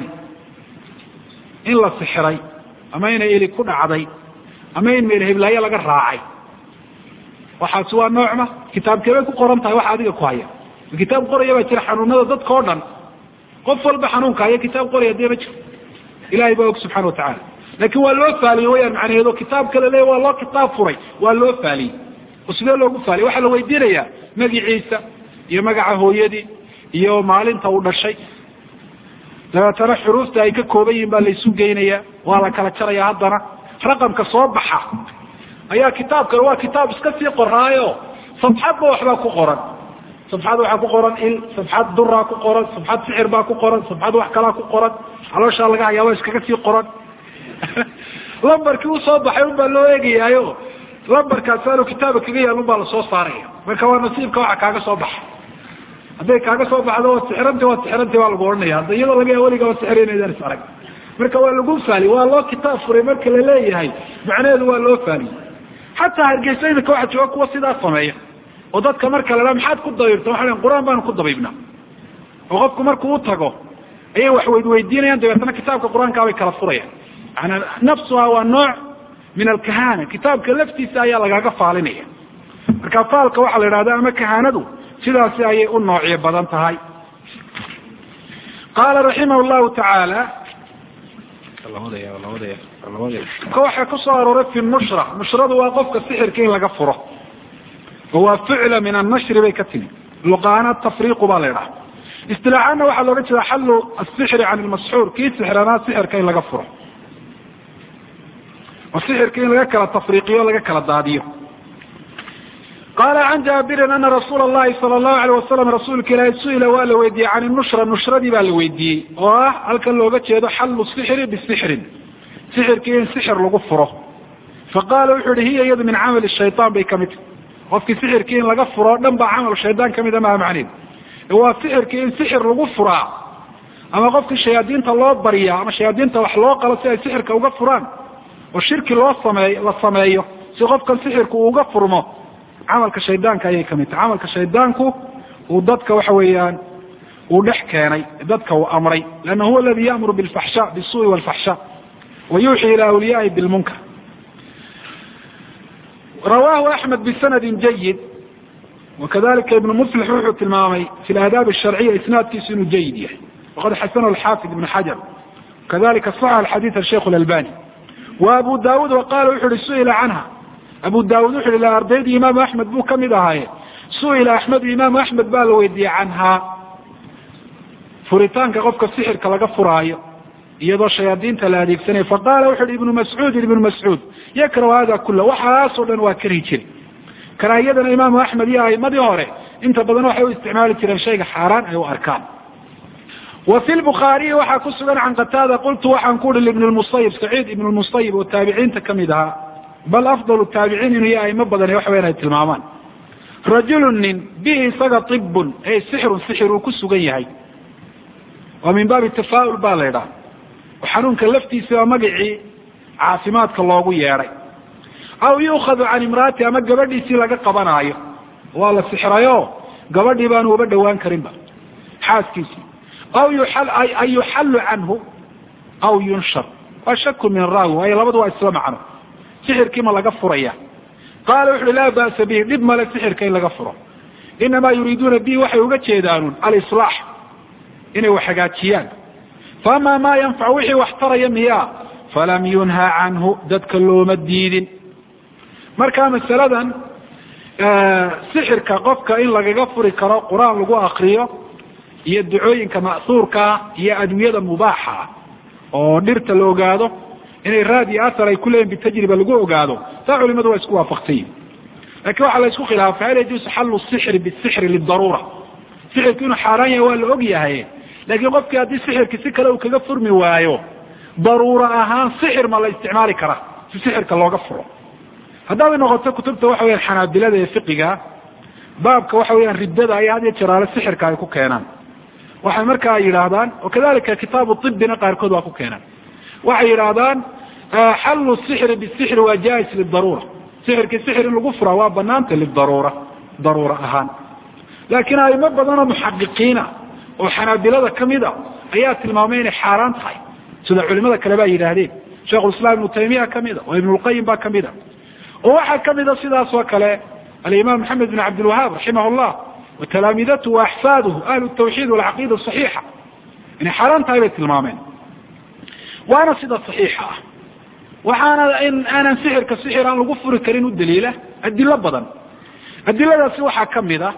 in la sixray ama inay ili ku dhacday ama in meel heblaaya laga raacay waxa soo noocma kitaabkeeda ku qoran tahay waxa adiga ku haya kitaab qoraya baa jira xanuunada dadka oo dhan qof walba xanuunka ayaa kitaab qoraya dee ma jiro ilaahay baa og subxaana watacaala laakiin waa loo faaliyo wayaan macnaheedu kitaab kale le waa loo kitaab furay waa loo faaliyey oo sidee loogu faaliyo waxaa la weydiinayaa magaciisa iyo magaca hooyadii iyo maalinta uu dhashay dabeetana xuruufta ay ka kooban yihiin baa la isu geynayaa waa la kala jaraya haddana raqamka soo baxa ayaa kitaabkan waa kitaab iska sii qoraayo safxadba waxbaa ku qoran safxad waxaa ku qoran il safxad duraa ku qoran safxad sixir baa ku qoran safxad wax kalaa ku qoran calooshaa laga hayaaba iskaga sii qoran lambarkii usoo baxay unbaa loo eegayaayo lambarkaas aanu kitaaba kaga yaal unbaa lasoo saaraya marka waa nasiibka waxa kaaga soo baxa hadday kaaga soo baxdo waa sixiranta waa sixiranta waa lagu ohanaya hadda iyadoo laga yaa weligaa waa sixirinaydaan is arag marka waa lagu faali waa loo kitaab furay marka la leeyahay macnaheedu waa loo faaliy xataa hargeysa imika waxaa jooga kuwa sidaa sameeya oo dadka marka la dhaha maxaad ku dabiibta waxa leeyahay qur-aan baanu ku dabiibnaa oo qofku markuu u tago ayay wax weydweydiinayaan dabeetana kitaabka qur-aankaa bay kala furayaan yani nafsuha waa nooc min alkahana kitaabka laftiisa ayaa lagaaga faalinaya marka faalka waxaa la idhahda ama kahanadu sidaasi ayay u noocyo badan tahay qaala raximah llahu tacaala waxaa kusoo arooray fi nushra nushradu waa qofka sixirka in laga furo oo waa ficla min annashri bay ka timi luqaana tafriiqu baa la idhaha istilaaxaana waxaa looga jeeda xallu asixri can ilmasxuur kii sixranaa sixirka in laga furo oo sixirka in laga kala tafriiqiyo laga kala daadiyo qaala can jaabirin ana rasuula allahi sala allahu alayh wasalam rasuulka ilaahi su-ila waa la weydiiyey can nushra nushradii baa la weydiiyey oo ah halkan looga jeedo xallu sixri bisixrin sixirkii in sixir lagu furo faqaala wuxuu yihi hiya iyadu min camali shaytaan bay kamid tahy qofkii sixirkii in laga furo o dhan baa camal shaydaan kamid a maha macneed waa sixirkii in sixir lagu furaa ama qofkii shayaadiinta loo baryaa ama shayaadiinta wax loo qalo si ay sixirka uga furaan oo shirki loo sameeyo la sameeyo si qofkan sixirku uu uga furmo camalka shaydaanka ayay kamid tahay camalka shaydaanku uu dadka waxa weeyaan uu dhex keenay dadka uu amray lanna huwa aladi ya'muru bilfaxsha bisuui walfaxsha wa yuuxii ila awliyaahi bilmunkar rawaahu axmed bisanadin jayid wakadalika ibnu muflix wuxuu tilmaamay fi laadaab asharciya isnaadkiisu inuu jayid yahay waqad xasanahu alxaafid ibnu xajar kadalika saxa alxadiid asheikh alalbani wa abu daawuud waqala wuxu uhi su-ila canha abu daawud wuxu hi ardaydii imaamu axmed buu kamid ahaaye su-ila axmedu imaamu axmed baa la weydiiyey canhaa furitaanka qofka sixirka laga furaayo iyadoo shayaadiinta la adeegsanayo faqaala wuxu hi ibnu mascuudin ibnu mascuud yakrahu hada kula waxaasoo dhan waa kari jiri karaahiyadana imaamu axmed iyo aimadii hore inta badan waxay u isticmaali jireen shayga xaaraan ay u arkaan wa fi lbukhaariyi waxaa ku sugan can qataada qultu waxaan ku uhi ibn lmusayib saciid ibn lmusayib oo taabiciinta kamid ahaa bal afdal taabiciin inuu iyo aimo badan waxa weyan ay tilmaamaan rajulu nin bihi isaga ibun ey sixirun sixir uu ku sugan yahay waa min baabi tafaaul baa la idhaha xanuunka laftiisa waa magacii caafimaadka loogu yeedhay aw yuukhadu can imraati ama gabadhiisii laga qabanaayo waa la sixrayo gabadhii baanu uba dhawaan karinba xaaskiisii aw an yuxallu canhu aw yunshar waa shaku min raawi waayo labadu waa isla macno sixirkii ma laga furaya qaala wuxu uhi laa ba'sa bihi dhib male sixirka in laga furo inamaa yuriiduuna bihi waxay uga jeedaanuun alislaax inay wax hagaajiyaan faama maa yanfacu wixii wax taraya miyaa falam yunha canhu dadka looma diidin marka masaladan sixirka qofka in lagaga furi karo qur-aan lagu akriyo iyo ducooyinka ma'huurkaa iyo adwiyada mubaaxa oo dhirta la ogaado inay raad iyo athar ay ku leeyihin bitajriba lagu ogaado taa culimadu waa isku waafaqsanyihin lakin waxaa la isku khilaafay hal yajuusu xallu sixri bisixri lidaruura sixirku inuu xaaraan yahay waa la og yahay laakiin qofkii haddii sixirki si kale uu kaga furmi waayo daruura ahaan sixir ma la isticmaali karaa si sixirka looga furo haddaabay noqoto kutubta waxa weyaan xanaabilada ee fiqiga baabka waxa weyaan riddada ay had iyo jeraale sixirka ay ku keenaan waxay markaa yidhaahdaan wakadalika kitaabu ibina qaarkood waa ku keenaan waxay yidhaahdaan xallu sixri bisixri waa jais lidaruura sixirkii sixir in lagu furaa waa banaanta lidaruura daruura ahaan laakiin aimo badan oo muxaqiqiina oo xanaabilada kamida ayaa tilmaamay inay xaaraan tahay sida culimada kale baa yidhaahdeen sheikhulislaam ibnu taymiya kamida oo ibnulqayim baa kamida oo waxaa kamida sidaas oo kale alimaam maxamed bin cabdilwahaab raximah llah وتلامذته وأحفاده أهل التوحيد والعقيدة الصحيحة يعني حرام تايبة المامين وأنا صدى صحيحة وحانا إن أنا سحر كسحر أنا لغفر الكريم الدليلة الدليل بضن الدليل سوحة كم ذا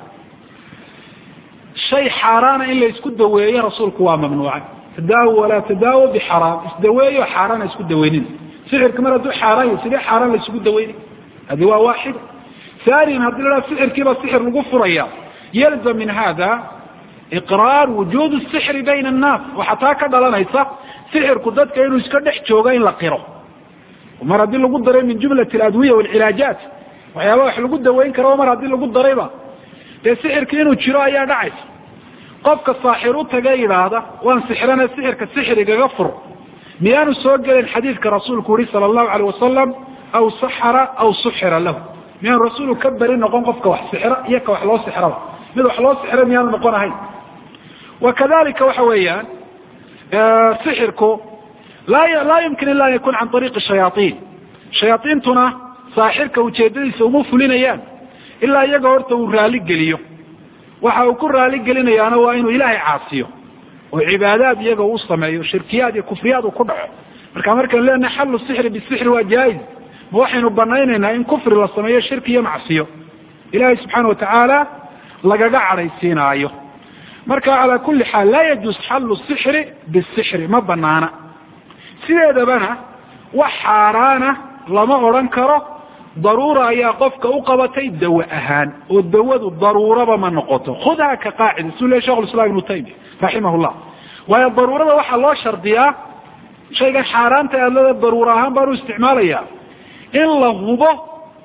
شيء حرام إلا يسكد دوية رسولك وممنوعا تداوى ولا تداوى بحرام دوية وحرام يسكد دوينين سحر كما ردو حرام يسكد حرام يسكد دوينين هذا هو واحد. ثانيا هذا لا سحر كما سحر لغفر إياه يلزم من هذا إقرار وجود السحر بين الناس وحتى كذا لنا يصح سحر قدرت كأنه يسكد حجوغين لقيره ومرة دي لقود ضريب من جملة الأدوية والعلاجات وحيواح لقود دوين كرا ومرة دي لقود ضريبة السحر كأنه تشراء يا نعس قفك الصاحرون تقايد هذا وان سحرنا السحر كالسحر يغفر ميان السوق الحديث كرسول كوري صلى الله عليه وسلم أو سحر أو سحر له ميان رسول كبر إنه قم قفك وح سحر يك وحلو سحره ماذا وحلو سحر ميان المقونة هاي وكذلك وحويان آه سحركو لا لا يمكن إلا أن يكون عن طريق الشياطين شياطين تنا ساحرك وجدي سومو فلينيان إلا يقعد ورالق قليو وحاو كل رالق قلينيان هو إنه إلهي عاصيه وعبادات يقعد وصمعي وشركيات وكفريات وكبع مركا مركا لأن حل السحر بالسحر وجائز موحين وبنيننا إن كفر للصمعي شركية معصيه إلهي سبحانه وتعالى لقى على السينايو مركا على كل حال لا يجوز حل السحر بالسحر ما بنانا سيدا بنا وحارانا لما أرنكره ضرورة أي قفك أقبتي الدواء أهان والدواء الضرورة بما نقطه خذها كقاعدة سؤال شغل الإسلام ابن تيمية رحمه الله وهي الضرورة وحا الله شرطيها شيئا حاران تألا الضرورة أهان بارو استعماليها إلا غضه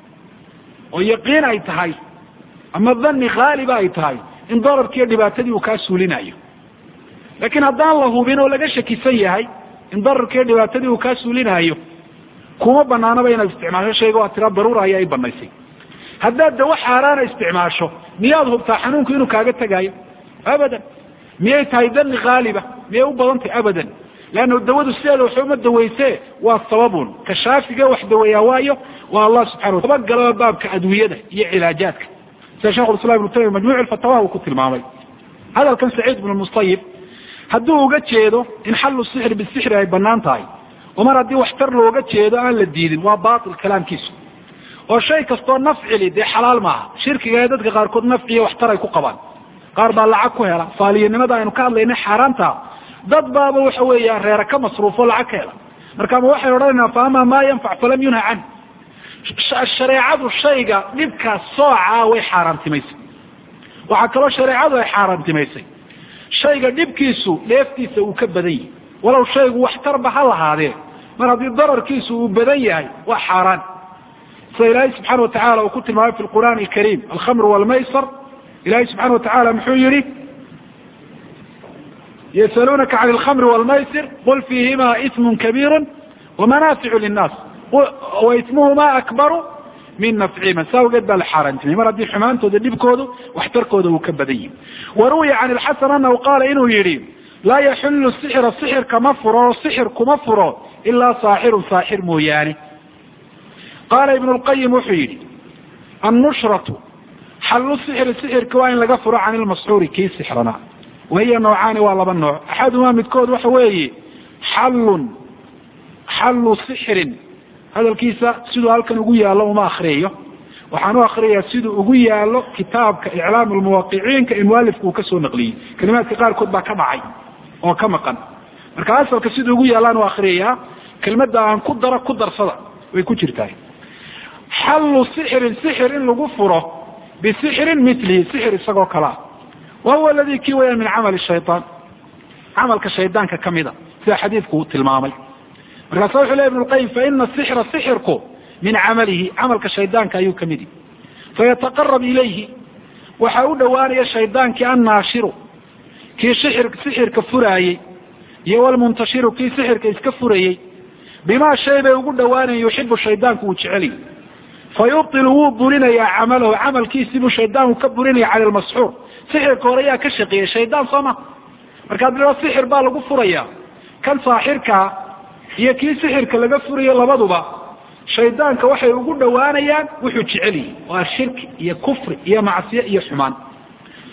ويقين أي تهي أما الظن غالب أي تهي إن ضرب كير دباتدي وكاسو لنا لكن هذا الله بينه لقى شكي سيهي إن ضرر كير دباتدي وكاسو لنا أيو كوما بنانا بين الاستعمال شيء واتراب ضرورة هي أي بنايسي هذا الدواء حارانا استعماله مياضه بتاحنون كينو كاقت تقايا أبدا مياه تايدن غالبة مياه بضنتي أبدا لأنه الدواء السيئة وحوم الدويسي والصوابون كشافي واحد وياوايو والله سبحانه وتبقى باب كأدوية هي علاجاتك سيشاغل الإسلام ابن تيمية مجموع الفتاوى وكتب المعامل هذا كان سعيد بن المصطيب هدوه قد شيده إن حلوا السحر بالسحر هاي بنان تاي ومرة دي واحتر له قد شيده أنا للدين وباطل الكلام كيسو والشيء كستون نفعلي دي حلال معها شركة قاعدتك غاركود نفعي واحتر يكو قبان قاربا لعكو هلا صاليا نمدا إنه كان لينا حرامتها ضد بابا وحويا ريرك مصروفه لعك هلا مركام واحد يرينا فأما ما ينفع فلم ينهى عنه الشريعة الشيء نبكى الصاعة وحرام تميسي وحكرا الشريعة وحرام تميسي الشيء نبكيسو ليفتيسو وكبدي ولو شيء واحتر بحالها هذه من هذه الضرر كيسو وبديه وحرام فإلهي سبحانه وتعالى وكنت معه في القرآن الكريم الخمر والميسر إلهي سبحانه وتعالى محيري يسألونك عن الخمر والميسر قل فيهما إثم كبير ومنافع للناس وإثمهما أكبر من نفعهما ساو قد بالحرام مرة دي حمانته دي كوده واحتر كوده وكبدي وروي عن الحسن أنه قال إنه يريد لا يحل السحر السحر كمفر السحر كمفر إلا صاحر صاحر موياني قال ابن القيم وحيري النشرة حل السحر السحر كوين لغفر عن المسحور كي سحرنا وهي نوعان والله بالنوع أحدهما متكود وحوي حل حل سحر هذا الكيسة سيدو هالكن أقويا الله وما أخريه وحانو أخريه سيدو أقويا الله كتاب كإعلام المواقعين كإموالف وكسو نقلي كلمات كقال كتبا كبعي وكمقا مركا أسأل كسيدو أقويا الله وأخريه كلمات دا عن قدر قدر صدا ويكون شرتاي حل سحر سحر لغفره بسحر مثله سحر سقو كلا وهو الذي كيويا من عمل الشيطان عمل كالشيطان ككميدا في حديثكو تلمامي الرسول عليه ابن القيم فإن السحر سحركو من عمله عمل كالشيطان كأيو كميدي فيتقرب إليه وحاول دواني الشيطان كأن ناشره كي سحر سحر كفراي يو المنتشر كي سحر كيسكفراي بما الشيء يقول دواني يحب الشيطان كوتشعلي فيبطل وبرنا يا عمله عمل كيسيب الشيطان وكبرنا على المسحور سحر كوريا كشقي الشيطان صمى مركز له السحر بالغ فريا كان ساحرك هي كي سحرك لغا فريا لبدوبا شيطانك waxay ugu dhawaanayaan wuxuu jeceli waa shirki iyo kufri iyo macsiyo iyo xumaan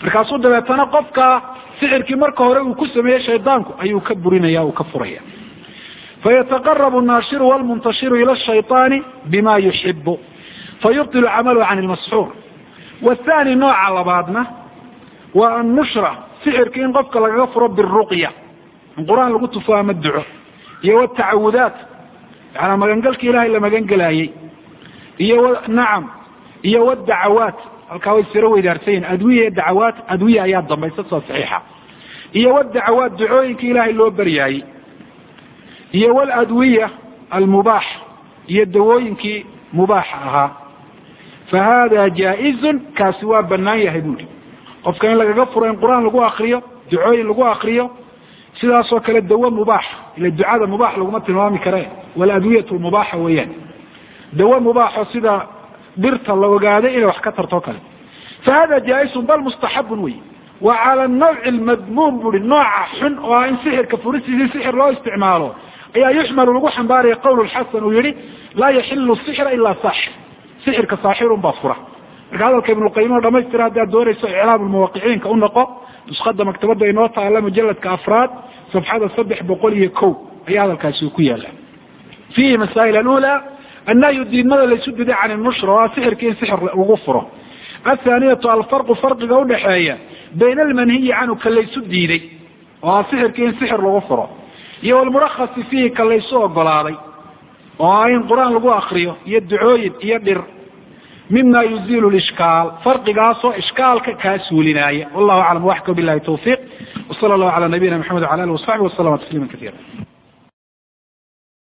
markaasuu dabeetana qofka sixirkii marka hore uu ku sameeyey shaydaanku ayuu ka burinaya uu ka furaya fayataqarabu الnaashiru wاlmuntashiru ila الshayطaani bima yuxibu fayubطilu camalahu can اlmasxuur wathani nooca labaadna waa annushra sixirki in qofka lagaga furo biruqya in qur-aan lagu tufo ama duco iyo watacawudaat yaana magangalka ilahay la magan gelaayey iyo nacam iyo wadacawaat halkaa way siro weydaarsayiin adwiya dacawaat adwiya ayaa dambaysa soo saxiixa iyo wadacawaat ducooyinka ilaahay loo baryaayey iyo waladwiya almubaax iyo dawooyinkii mubaaxa ahaa fahada jaa-izun kaasi waa banaan yahay buuri qofka in lagaga furo in qur-aan lagu akriyo ducooyin lagu akriyo sidaasoo kale dawo mubaax ila ducada mubaax laguma tilmaami kare waladwiyatu mubaaxa weeyaan dawo mubaaxo sida birta la ogaaday inay wax ka tarto kale fahada jaa-izun bal mustaxabun wey wa cala nawci lmadmuum buri nooca xun oo in sixirka furistiisii sixir loo isticmaalo ayaa yuxmalu lagu xambaaraya qowl xasan uu yihi laa yaxilu sixra ilaa saaxir sixirka saaxirun baa fura marka hadalka ibnulqayim oo dhamaystira haddaad doonayso iclaam lmuwaqiciinka u noqo nuskhada maktabada inoo taala mujaladka afraad safxada saddex boqol iyo kow ayaa hadalkaasi ku yaala fiihi masaa'il alula annahyu diidmada laysu diday can nushra waa sixirka in sixir lagu furo athaaniyatu alfarqu farqiga udhaxeeya bayna almanhiyi canhu ka laysu diiday oo sixirka in sixir lagu furo iyo walmurakhasi fiihi ka laysu ogolaaday oo in qur-aan lagu akriyo iyo ducooyin iyo dhir mima yuzilu lishkaal farqigaasoo ishkaalka kaa suulinaaya wallahu aclam waxka bilahi tawfiiq wasala allahu cala nabiyina maxamed wala alihi wasaxbi waslama tasliima kaiira